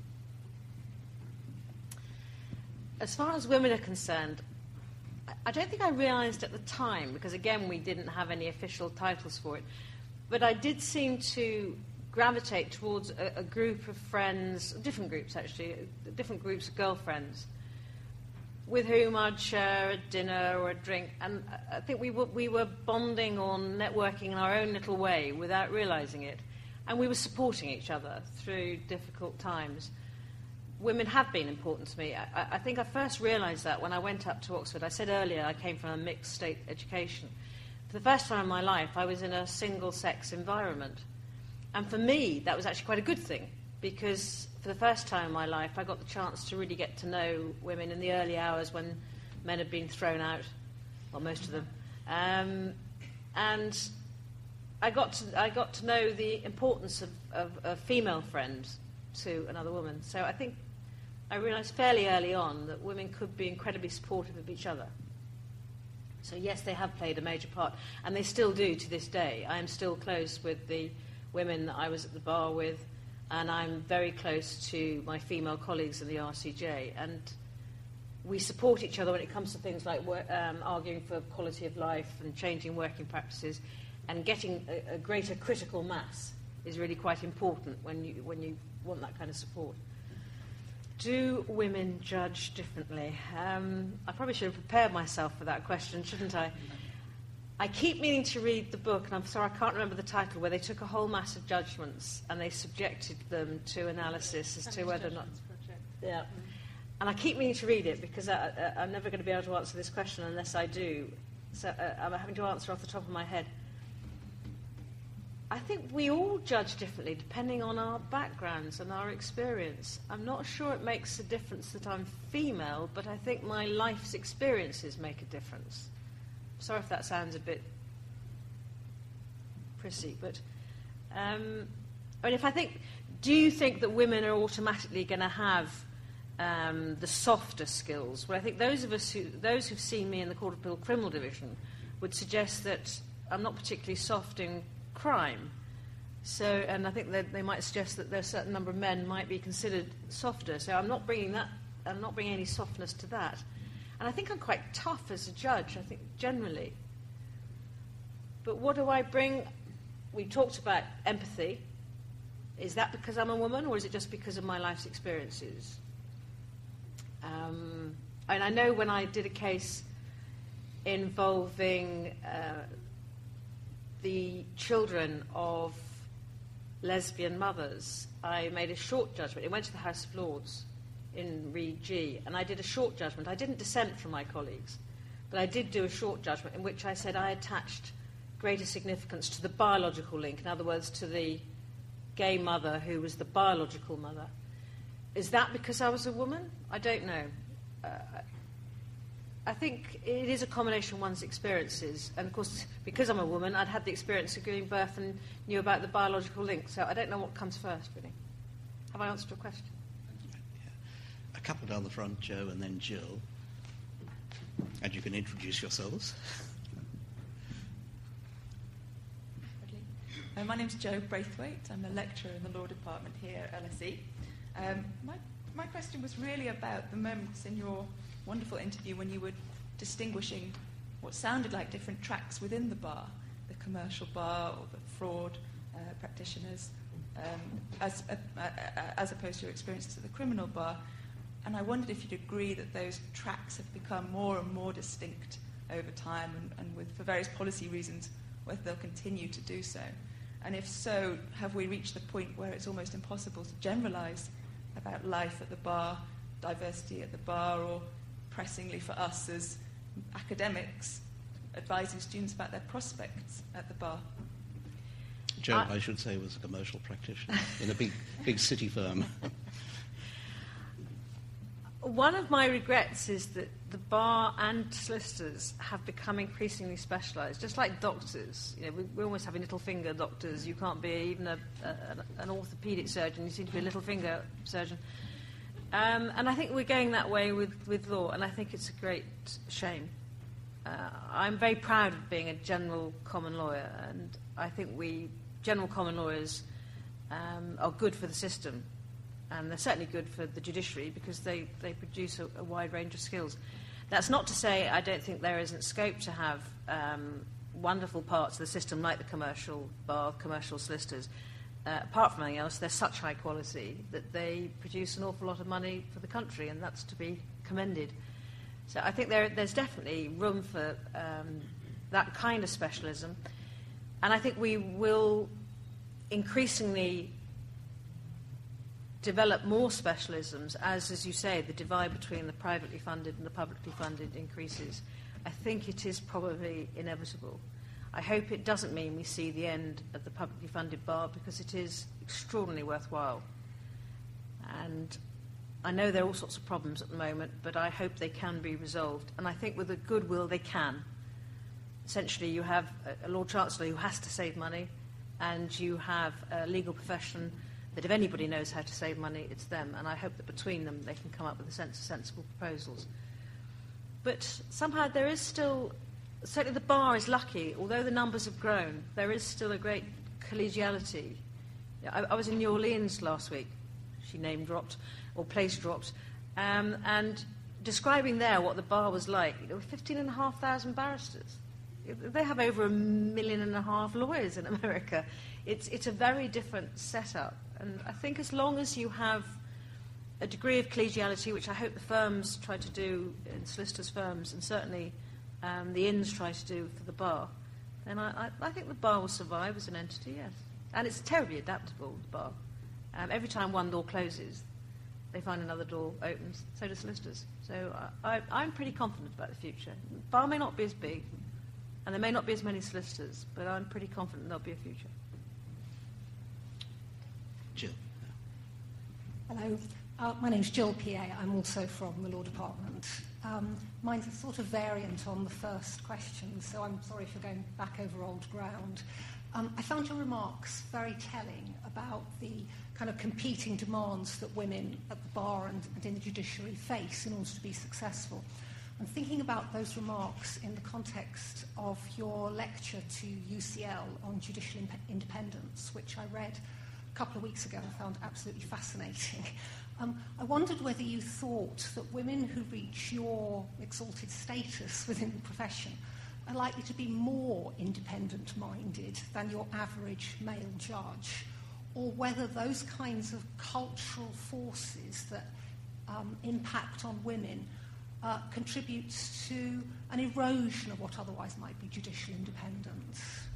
As far as women are concerned, I don't think I realised at the time, because again we didn't have any official titles for it, but I did seem to gravitate towards a, a group of friends, different groups actually, different groups of girlfriends, with whom I'd share a dinner or a drink, and I think we were, we were bonding or networking in our own little way without realising it, and we were supporting each other through difficult times. Women have been important to me. I, I think I first realised that when I went up to Oxford. I said earlier I came from a mixed state education. For the first time in my life, I was in a single-sex environment. And for me, that was actually quite a good thing, because for the first time in my life, I got the chance to really get to know women in the early hours when men had been thrown out. well, most of them. Um, and I got to I got to know the importance of, of a female friend to another woman. So I think I realised fairly early on that women could be incredibly supportive of each other. So yes, they have played a major part, and they still do to this day. I am still close with the women that I was at the bar with, and I'm very close to my female colleagues in the R C J. And we support each other when it comes to things like work, um, arguing for quality of life and changing working practices, and getting a, a greater critical mass is really quite important when you when you want that kind of support. Do women judge differently? Um, I probably should have prepared myself for that question, shouldn't I? I keep meaning to read the book, and I'm sorry I can't remember the title, where they took a whole mass of judgments and they subjected them to analysis as to whether or not... Yeah. Mm. And I keep meaning to read it because I, I, I'm never going to be able to answer this question unless I do. So uh, I'm having to answer off the top of my head. I think we all judge differently depending on our backgrounds and our experience. I'm not sure it makes a difference that I'm female, but I think my life's experiences make a difference. Sorry if that sounds a bit prissy, but um, I mean, if I think, do you think that women are automatically going to have um, the softer skills? Well, I think those of us who, those who've seen me in the Court of Appeal Criminal Division would suggest that I'm not particularly soft in crime. So, and I think that they might suggest that there are a certain number of men might be considered softer. So I'm not bringing that, I'm not bringing any softness to that. And I think I'm quite tough as a judge, I think, generally. But what do I bring? We talked about empathy. Is that because I'm a woman, or is it just because of my life's experiences? Um, and I know when I did a case involving uh, the children of lesbian mothers, I made a short judgment. It went to the House of Lords in Reed G, and I did a short judgment. I didn't dissent from my colleagues, but I did do a short judgment in which I said I attached greater significance to the biological link, in other words, to the gay mother who was the biological mother. Is that because I was a woman? I don't know. Uh, I think it is a combination of one's experiences. And, of course, because I'm a woman, I'd had the experience of giving birth and knew about the biological link. So I don't know what comes first, really. Have I answered your question? Yeah. A couple down the front, Joe, and then Jill. And you can introduce yourselves. Uh, my name's Jo Braithwaite. I'm a lecturer in the Law Department here at L S E. Um, my, my question was really about the moments in your wonderful interview when you were distinguishing what sounded like different tracks within the bar, the commercial bar or the fraud uh, practitioners, um, as, uh, uh, as opposed to your experiences at the criminal bar. And I wondered if you'd agree that those tracks have become more and more distinct over time, and, and with, for various policy reasons, whether they'll continue to do so. And if so, have we reached the point where it's almost impossible to generalise about life at the bar, diversity at the bar, or pressingly for us as academics, advising students about their prospects at the bar? Joe, I, I should say, was a commercial practitioner in a big, big city firm. One of my regrets is that the bar and solicitors have become increasingly specialised, just like doctors. You know, we, we're almost having little finger doctors. You can't be even a, a, an orthopaedic surgeon. You seem to be a little finger surgeon. Um, and I think we're going that way with, with law, and I think it's a great shame. Uh, I'm very proud of being a general common lawyer, and I think we, general common lawyers, um, are good for the system. And they're certainly good for the judiciary because they, they produce a, a wide range of skills. That's not to say I don't think there isn't scope to have um, wonderful parts of the system like the commercial bar, commercial solicitors. Uh, apart from anything else, they're such high quality that they produce an awful lot of money for the country, and that's to be commended. So I think there, there's definitely room for um, that kind of specialism. And I think we will increasingly develop more specialisms as, as you say, the divide between the privately funded and the publicly funded increases. I think it is probably inevitable. I hope it doesn't mean we see the end of the publicly funded bar, because it is extraordinarily worthwhile. And I know there are all sorts of problems at the moment, but I hope they can be resolved. And I think with a goodwill they can. essentially you have a, a Lord Chancellor who has to save money, and you have a legal profession that if anybody knows how to save money, it's them. And I hope that between them they can come up with a sense of sensible proposals. But somehow there is still, certainly the bar is lucky, although the numbers have grown, there is still a great collegiality. I, I was in New Orleans last week, she name dropped, or place dropped, um, and describing there what the bar was like, there were fifteen and a half thousand barristers. They have over a million and a half lawyers in America. It's, it's a very different setup. And I think as long as you have a degree of collegiality, which I hope the firms try to do, in solicitors' firms, and certainly um, the inns try to do for the bar, then I, I, I think the bar will survive as an entity, yes. And it's terribly adaptable, the bar. Um, every time one door closes, they find another door opens. So do solicitors. So I, I, I'm pretty confident about the future. The bar may not be as big, and there may not be as many solicitors, but I'm pretty confident there'll be a future. Jill. Hello. Uh, my name's Jill P A. I'm also from the Law Department. Um, mine's a sort of variant on the first question, so I'm sorry if you're going back over old ground. Um, I found your remarks very telling about the kind of competing demands that women at the bar and, and in the judiciary face in order to be successful. I'm thinking about those remarks in the context of your lecture to U C L on judicial imp- independence, which I read a couple of weeks ago and found absolutely fascinating. Um, I wondered whether you thought that women who reach your exalted status within the profession are likely to be more independent-minded than your average male judge, or whether those kinds of cultural forces that um, impact on women uh, contributes to an erosion of what otherwise might be judicial independence.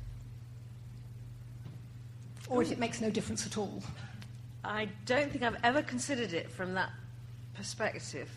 Or if it makes no difference at all. I don't think I've ever considered it from that perspective.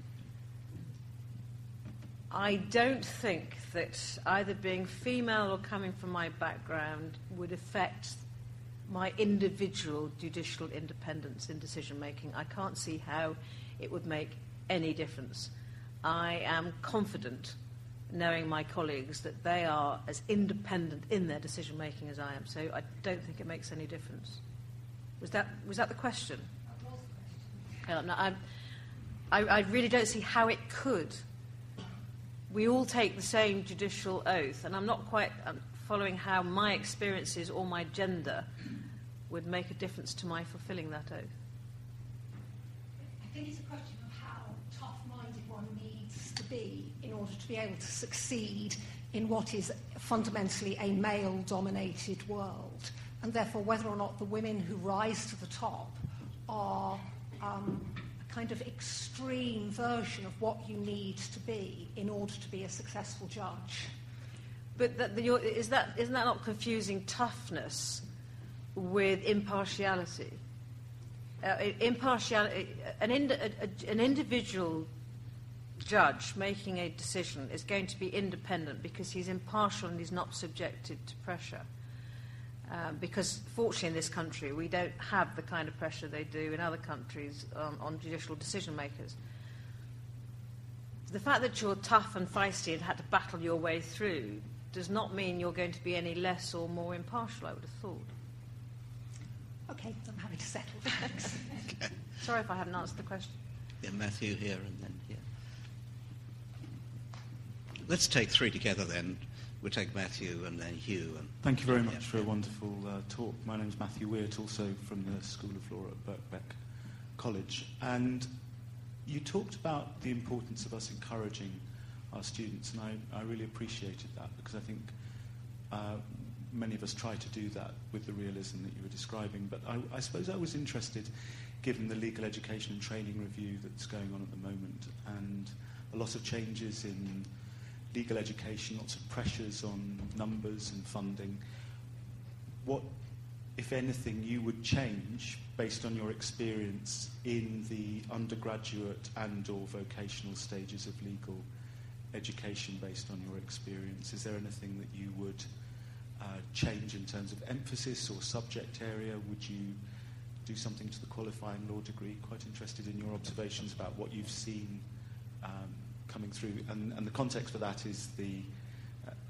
I don't think that either being female or coming from my background would affect my individual judicial independence in decision-making. I can't see how it would make any difference. I am confident, knowing my colleagues, that they are as independent in their decision-making as I am, so I don't think it makes any difference. Was that, was that the question? That was the question. No, I'm, I, I really don't see how it could. We all take the same judicial oath, and I'm not quite um, following how my experiences or my gender would make a difference to my fulfilling that oath. I think it's a question of how tough-minded one needs to be in order to be able to succeed in what is fundamentally a male-dominated world, and therefore whether or not the women who rise to the top are um, a kind of extreme version of what you need to be in order to be a successful judge. But that, the, is that, isn't that not confusing toughness with impartiality? Uh, impartiality, an, ind, a, a, an individual judge making a decision is going to be independent because he's impartial and he's not subjected to pressure. Um, because fortunately in this country we don't have the kind of pressure they do in other countries um, on judicial decision makers. The fact that you're tough and feisty and had to battle your way through does not mean you're going to be any less or more impartial, I would have thought. Okay, I'm happy to settle. Thanks. Okay. Sorry if I haven't answered the question. Yeah, Matthew here and then here. Let's take three together then. We'll take Matthew and then Hugh. And Thank you very much yeah. for a wonderful uh, talk. My name is Matthew Weir't, also from the School of Law at Birkbeck College. And you talked about the importance of us encouraging our students, and I, I really appreciated that because I think uh, many of us try to do that with the realism that you were describing. But I, I suppose I was interested, given the legal education and training review that's going on at the moment, and a lot of changes in legal education, lots of pressures on numbers and funding. What, if anything, you would change based on your experience in the undergraduate and or vocational stages of legal education based on your experience? Is there anything that you would uh, change in terms of emphasis or subject area? Would you do something to the qualifying law degree? Quite interested in your observations about what you've seen um, coming through, and, and the context for that is the uh,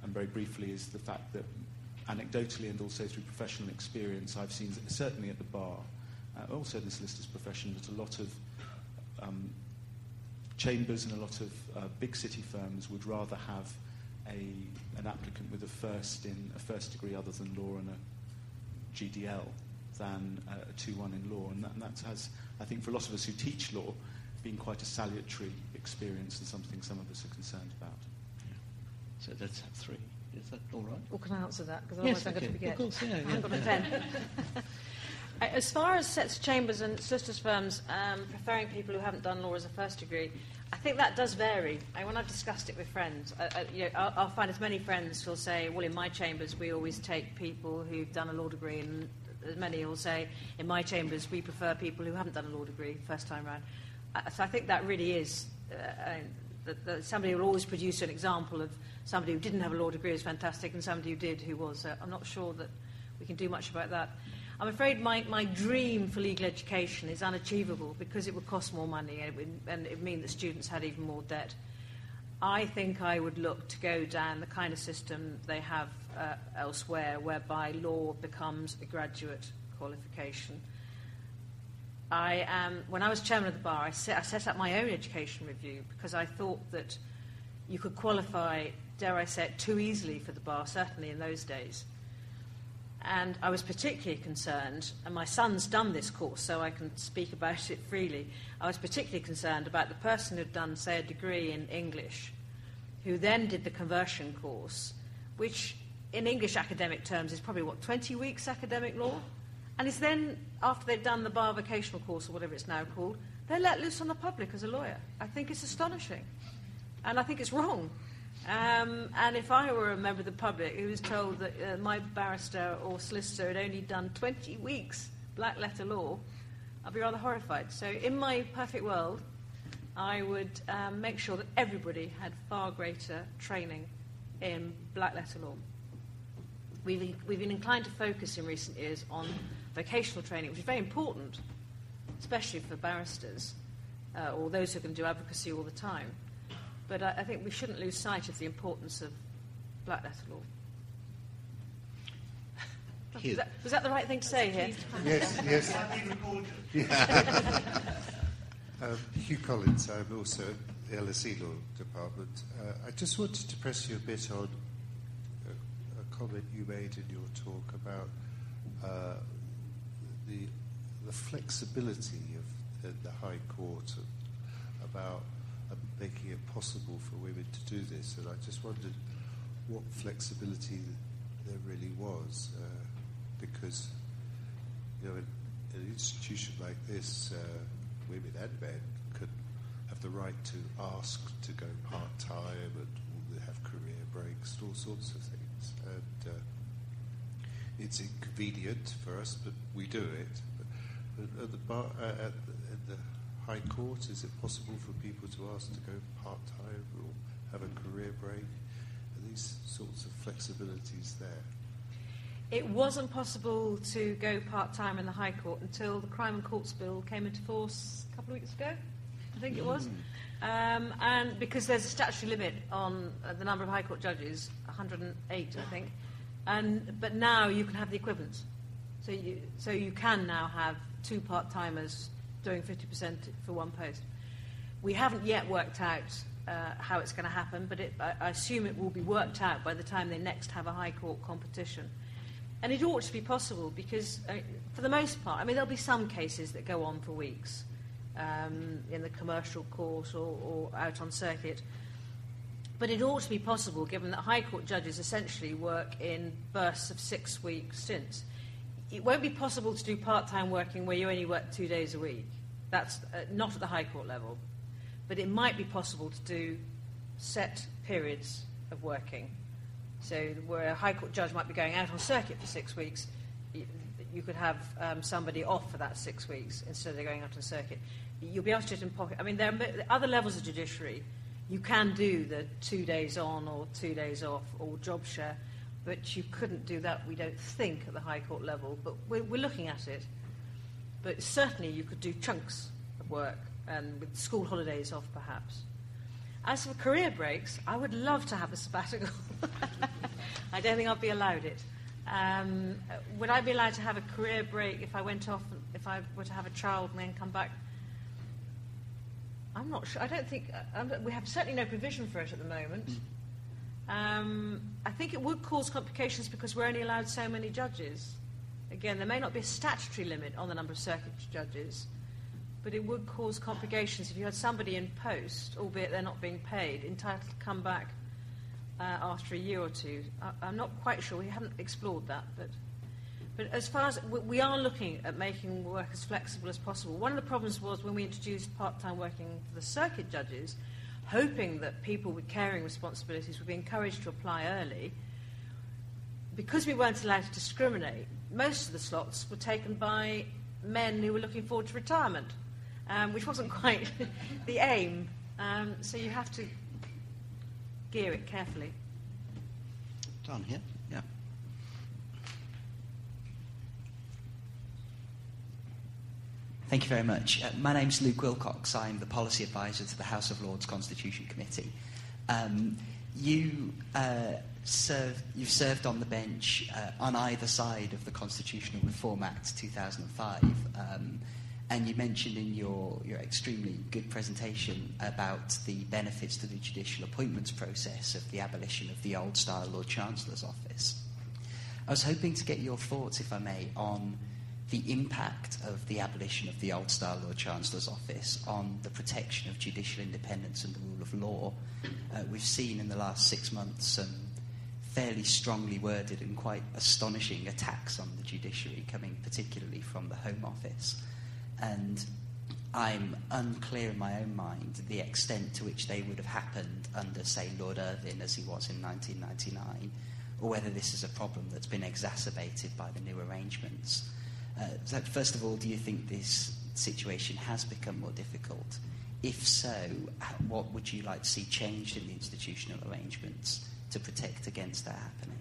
and very briefly, is the fact that anecdotally and also through professional experience, I've seen, certainly at the bar, uh, also in the solicitor's profession, that a lot of um, chambers and a lot of uh, big city firms would rather have a, an applicant with a first in a first degree other than law and a G D L than uh, a two one in law, and that, and that has, I think, for a lot of us who teach law, been quite a salutary experience and something some of us are concerned about. Yeah. So let's have three. Is that all right? Or can I answer that? Because Yes, otherwise I'm okay. going to forget. Of course, yeah, I yeah. haven't got a pen. As far as sets of chambers and solicitors' firms um, preferring people who haven't done law as a first degree, I think that does vary. I, when I've discussed it with friends, I, I, you know, I'll, I'll find as many friends who'll say, well, in my chambers we always take people who've done a law degree, and as many will say, in my chambers we prefer people who haven't done a law degree first time round. Uh, so I think that really is, uh, uh, that, that somebody will always produce an example of somebody who didn't have a law degree is fantastic and somebody who did who was. Uh, I'm not sure that we can do much about that. I'm afraid my, my dream for legal education is unachievable because it would cost more money and it would, and it would mean that students had even more debt. I think I would look to go down the kind of system they have uh, elsewhere, whereby law becomes a graduate qualification. I am, when I was chairman of the bar, I set, I set up my own education review because I thought that you could qualify, dare I say it, too easily for the bar, certainly in those days. And I was particularly concerned, and my son's done this course, so I can speak about it freely. I was particularly concerned about the person who'd done, say, a degree in English, who then did the conversion course, which in English academic terms is probably, what, twenty weeks academic law? And is then, after they've done the bar vocational course, or whatever it's now called, they're let loose on the public as a lawyer. I think it's astonishing. And I think it's wrong. Um, and if I were a member of the public who was told that uh, my barrister or solicitor had only done twenty weeks black letter law, I'd be rather horrified. So in my perfect world, I would um, make sure that everybody had far greater training in black letter law. We've, we've been inclined to focus in recent years on vocational training, which is very important, especially for barristers uh, or those who can do advocacy all the time. But I, I think we shouldn't lose sight of the importance of black letter law. Was that, was that the right thing to say here? Yes, yes. Yeah. um, Hugh Collins, I'm also at the L S E Law Department. Uh, I just wanted to press you a bit on a, a comment you made in your talk about uh, the, the flexibility of uh, the High Court, of, about uh, making it possible for women to do this. And I just wondered what flexibility there really was. Uh, because, you know, in, in an institution like this, uh, women and men could have the right to ask to go part-time and have career breaks and all sorts of things. And uh, it's inconvenient for us, but we do it. But at the, bar, uh, at, the, at the High Court, is it possible for people to ask to go part-time or have a career break? Are these sorts of flexibilities there? It wasn't possible to go part-time in the High Court until the Crime and Courts Bill came into force a couple of weeks ago, I think it was. Um, and because there's a statutory limit on uh, the number of High Court judges, one hundred eight, I think. And, but now you can have the equivalent. So you, so you can now have two part-timers doing fifty percent for one post. We haven't yet worked out uh, how it's going to happen, but it, I, I assume it will be worked out by the time they next have a High Court competition. And it ought to be possible because, uh, for the most part, I mean, there'll be some cases that go on for weeks um, in the commercial court or, or out on circuit. But it ought to be possible, given that High Court judges essentially work in bursts of six-week stints. It won't be possible to do part-time working where you only work two days a week. That's uh, not at the High Court level. But it might be possible to do set periods of working. So where a High Court judge might be going out on circuit for six weeks, you, you could have um, somebody off for that six weeks instead of going out on circuit. You'll be able to do it in pocket. I mean, there are other levels of judiciary. You can do the two days on or two days off or job share, but you couldn't do that, we don't think, at the High Court level. But we're, we're looking at it. But certainly you could do chunks of work, and with school holidays off perhaps. As for career breaks, I would love to have a sabbatical. I don't think I'll be allowed it. Um, would I be allowed to have a career break if I went off, if I were to have a child and then come back? I'm not sure. I don't think, uh, we have certainly no provision for it at the moment. Um, I think it would cause complications because we're only allowed so many judges. Again, there may not be a statutory limit on the number of circuit judges, but it would cause complications if you had somebody in post, albeit they're not being paid, entitled to come back uh, after a year or two. I, I'm not quite sure. We haven't explored that. But, but as far as we, we are looking at making work as flexible as possible. One of the problems was when we introduced part-time working for the circuit judges, hoping that people with caring responsibilities would be encouraged to apply early. Because we weren't allowed to discriminate, most of the slots were taken by men who were looking forward to retirement, um, which wasn't quite the aim. Um, so you have to gear it carefully. Down here, yeah. Thank you very much. Uh, my name's Luke Wilcox. I'm the Policy Advisor to the House of Lords Constitution Committee. Um, you, uh, served, you've served on the bench uh, on either side of the Constitutional Reform Act two thousand five, um, and you mentioned in your, your extremely good presentation about the benefits to the judicial appointments process of the abolition of the old-style Lord Chancellor's office. I was hoping to get your thoughts, if I may, on the impact of the abolition of the old-style Lord Chancellor's office on the protection of judicial independence and the rule of law. Uh, we've seen in the last six months some fairly strongly worded and quite astonishing attacks on the judiciary, coming particularly from the Home Office. And I'm unclear in my own mind the extent to which they would have happened under, say, Lord Irvine, as he was in nineteen ninety-nine, or whether this is a problem that's been exacerbated by the new arrangements. Uh, so first of all, do you think this situation has become more difficult? If so, what would you like to see changed in the institutional arrangements to protect against that happening?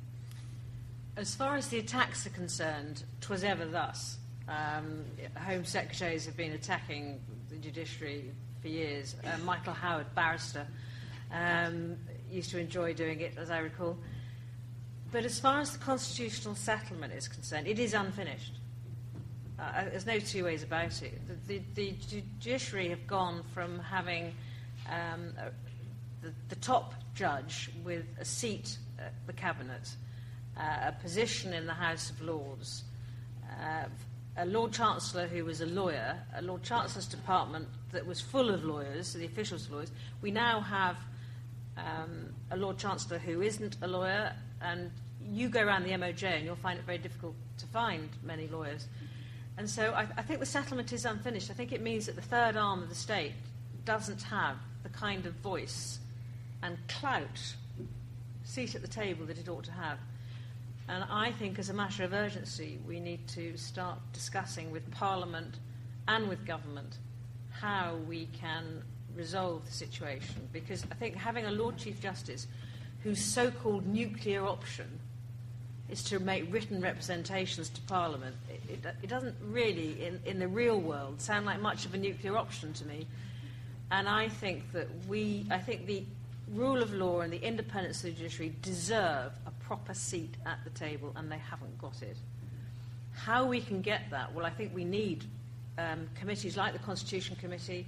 As far as the attacks are concerned, 'twas ever thus. Um, Home Secretaries have been attacking the judiciary for years. Uh, Michael Howard, barrister, um, used to enjoy doing it, as I recall. But as far as the constitutional settlement is concerned, it is unfinished. Uh, there's no two ways about it. The, the, the judiciary have gone from having um, a, the, the top judge with a seat at the cabinet, uh, a position in the House of Lords, uh, a Lord Chancellor who was a lawyer, a Lord Chancellor's department that was full of lawyers, the officials' lawyers. We now have um, a Lord Chancellor who isn't a lawyer, and you go around the M O J and you'll find it very difficult to find many lawyers. And so I, I think the settlement is unfinished. I think it means that the third arm of the state doesn't have the kind of voice and clout, seat at the table that it ought to have. And I think as a matter of urgency, we need to start discussing with Parliament and with government how we can resolve the situation. Because I think having a Lord Chief Justice whose so-called nuclear option is to make written representations to Parliament, it, it, it doesn't really, in, in the real world, sound like much of a nuclear option to me. And I think that we, I think the rule of law and the independence of the judiciary deserve a proper seat at the table, and they haven't got it. How we can get that? Well, I think we need um, committees like the Constitution Committee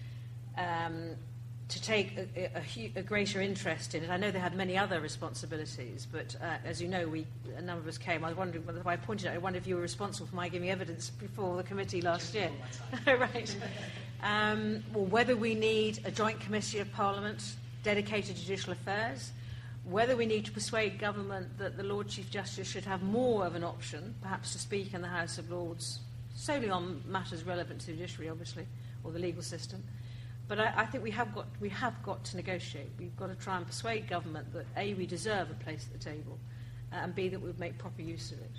um, to take a, a, a greater interest in it. I know they had many other responsibilities, but uh, as you know, we, a number of us came. I was wondering whether I pointed out, I wonder if you were responsible for my giving evidence before the committee last year. Right. Um, well, whether we need a joint committee of Parliament dedicated to judicial affairs, whether we need to persuade government that the Lord Chief Justice should have more of an option, perhaps to speak in the House of Lords, solely on matters relevant to the judiciary, obviously, or the legal system. But I, I think we have got we have got to negotiate. We've got to try and persuade government that A, we deserve a place at the table, uh, and B, that we would make proper use of it.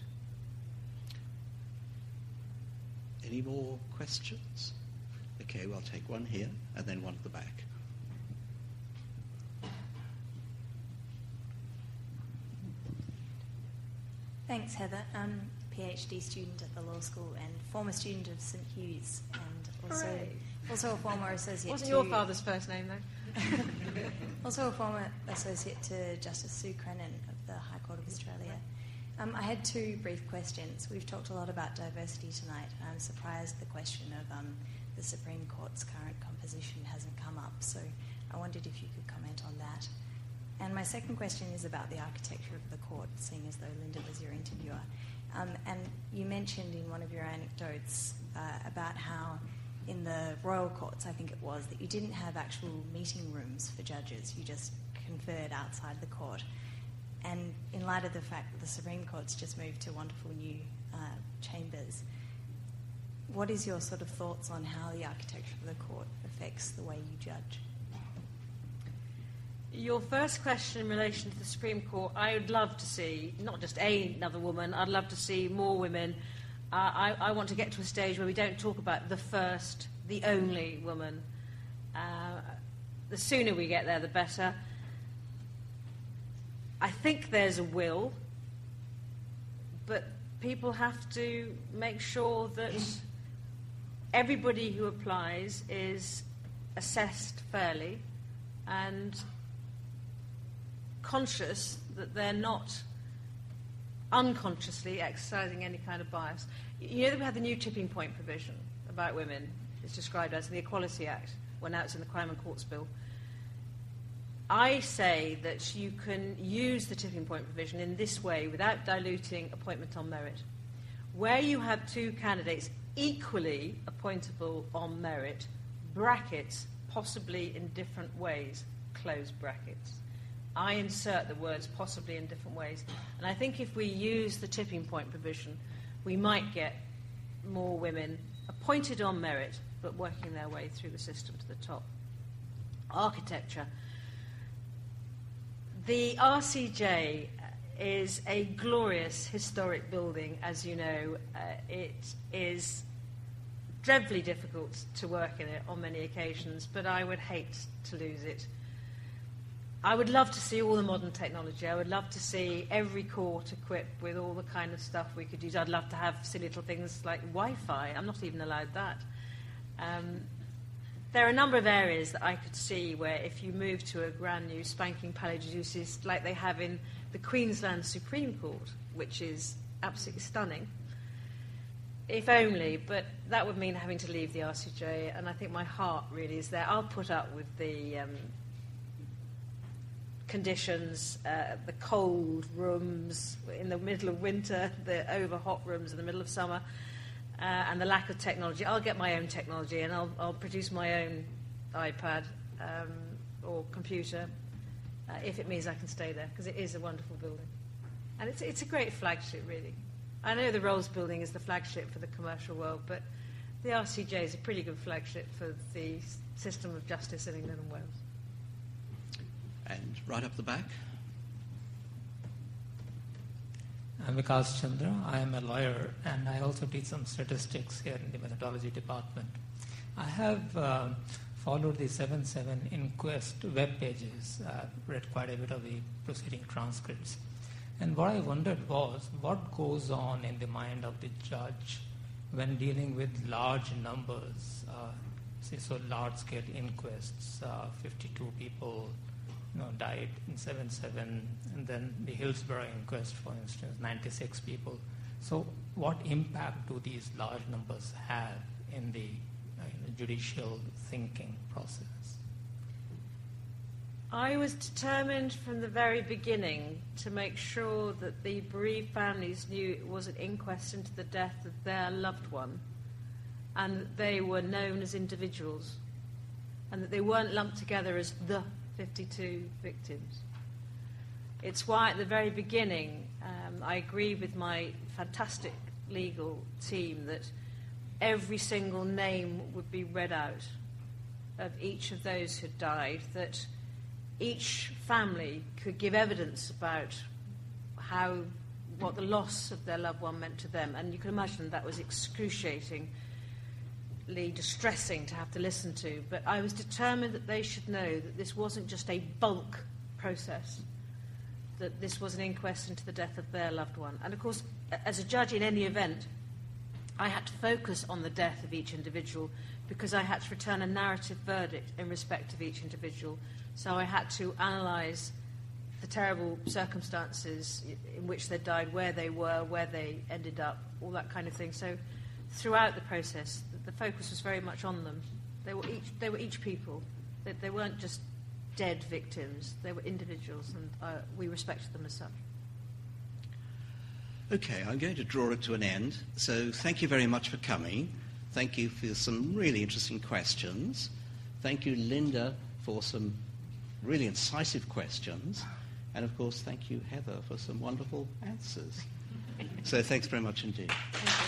Any more questions? Okay, well, I'll take one here and then one at the back. Thanks, Heather. I'm a PhD student at the law school and former student of St Hugh's, and also Hooray. also a former associate. Wasn't to your father's first name, though? Also a former associate to Justice Sue Crennan of the High Court of Australia. Um, I had two brief questions. We've talked a lot about diversity tonight. I'm surprised the question of um, the Supreme Court's current composition hasn't come up, so I wondered if you could comment on that. And my second question is about the architecture of the court, seeing as though Linda was your interviewer. Um, and you mentioned in one of your anecdotes uh, about how in the royal courts, I think it was, that you didn't have actual meeting rooms for judges. You just conferred outside the court. And in light of the fact that the Supreme Court's just moved to wonderful new uh, chambers, what is your sort of thoughts on how the architecture of the court affects the way you judge? Your first question in relation to the Supreme Court, I would love to see, not just another woman, I'd love to see more women. Uh, I, I want to get to a stage where we don't talk about the first, the only woman. Uh, the sooner we get there, the better. I think there's a will, but people have to make sure that everybody who applies is assessed fairly and conscious that they're not unconsciously exercising any kind of bias. You know that we have the new tipping point provision about women. It's described as the Equality Act. Well, now it's in the Crime and Courts Bill. I say that you can use the tipping point provision in this way without diluting appointment on merit. Where you have two candidates equally appointable on merit, brackets, possibly in different ways, close brackets. I insert the words possibly in different ways. And I think if we use the tipping point provision, we might get more women appointed on merit, but working their way through the system to the top. Architecture. The R C J is a glorious historic building, as you know. Uh, it is dreadfully difficult to work in it on many occasions, but I would hate to lose it. I would love to see all the modern technology. I would love to see every court equipped with all the kind of stuff we could use. I'd love to have silly little things like Wi-Fi. I'm not even allowed that. Um, there are a number of areas that I could see where if you move to a brand new spanking Palais de Justice like they have in the Queensland Supreme Court, which is absolutely stunning, if only, but that would mean having to leave the R C J, and I think my heart really is there. I'll put up with the um, conditions, uh, the cold rooms in the middle of winter, the over-hot rooms in the middle of summer, uh, and the lack of technology. I'll get my own technology and I'll, I'll produce my own iPad um, or computer uh, if it means I can stay there, because it is a wonderful building. And it's, it's a great flagship, really. I know the Rolls building is the flagship for the commercial world, but the R C J is a pretty good flagship for the system of justice in England and Wales. And right up the back. I'm Vikas Chandra. I am a lawyer, and I also teach some statistics here in the methodology department. I have uh, followed the seven seven inquest web pages. I've read quite a bit of the proceeding transcripts. And what I wondered was, what goes on in the mind of the judge when dealing with large numbers, uh, say so large-scale inquests, uh, fifty-two people you know, died in seven seven, and then the Hillsborough inquest, for instance, ninety-six people. So what impact do these large numbers have in the uh, you know, judicial thinking process? I was determined from the very beginning to make sure that the bereaved families knew it was an inquest into the death of their loved one, and that they were known as individuals, and that they weren't lumped together as the fifty-two victims. It's why at the very beginning um, I agree with my fantastic legal team that every single name would be read out of each of those who died, that each family could give evidence about how, what the loss of their loved one meant to them. And you can imagine that was excruciatingly distressing to have to listen to. But I was determined that they should know that this wasn't just a bulk process, that this was an inquest into the death of their loved one. And of course, as a judge in any event, I had to focus on the death of each individual because I had to return a narrative verdict in respect of each individual. So I had to analyse the terrible circumstances in which they died, where they were, where they ended up, all that kind of thing. So throughout the process, the focus was very much on them. They were each, they were each people. They, they weren't just dead victims. They were individuals, and uh, we respected them as such. Okay, I'm going to draw it to an end. So thank you very much for coming. Thank you for some really interesting questions. Thank you, Linda, for some really incisive questions. And, of course, thank you, Heather, for some wonderful answers. So thanks very much indeed.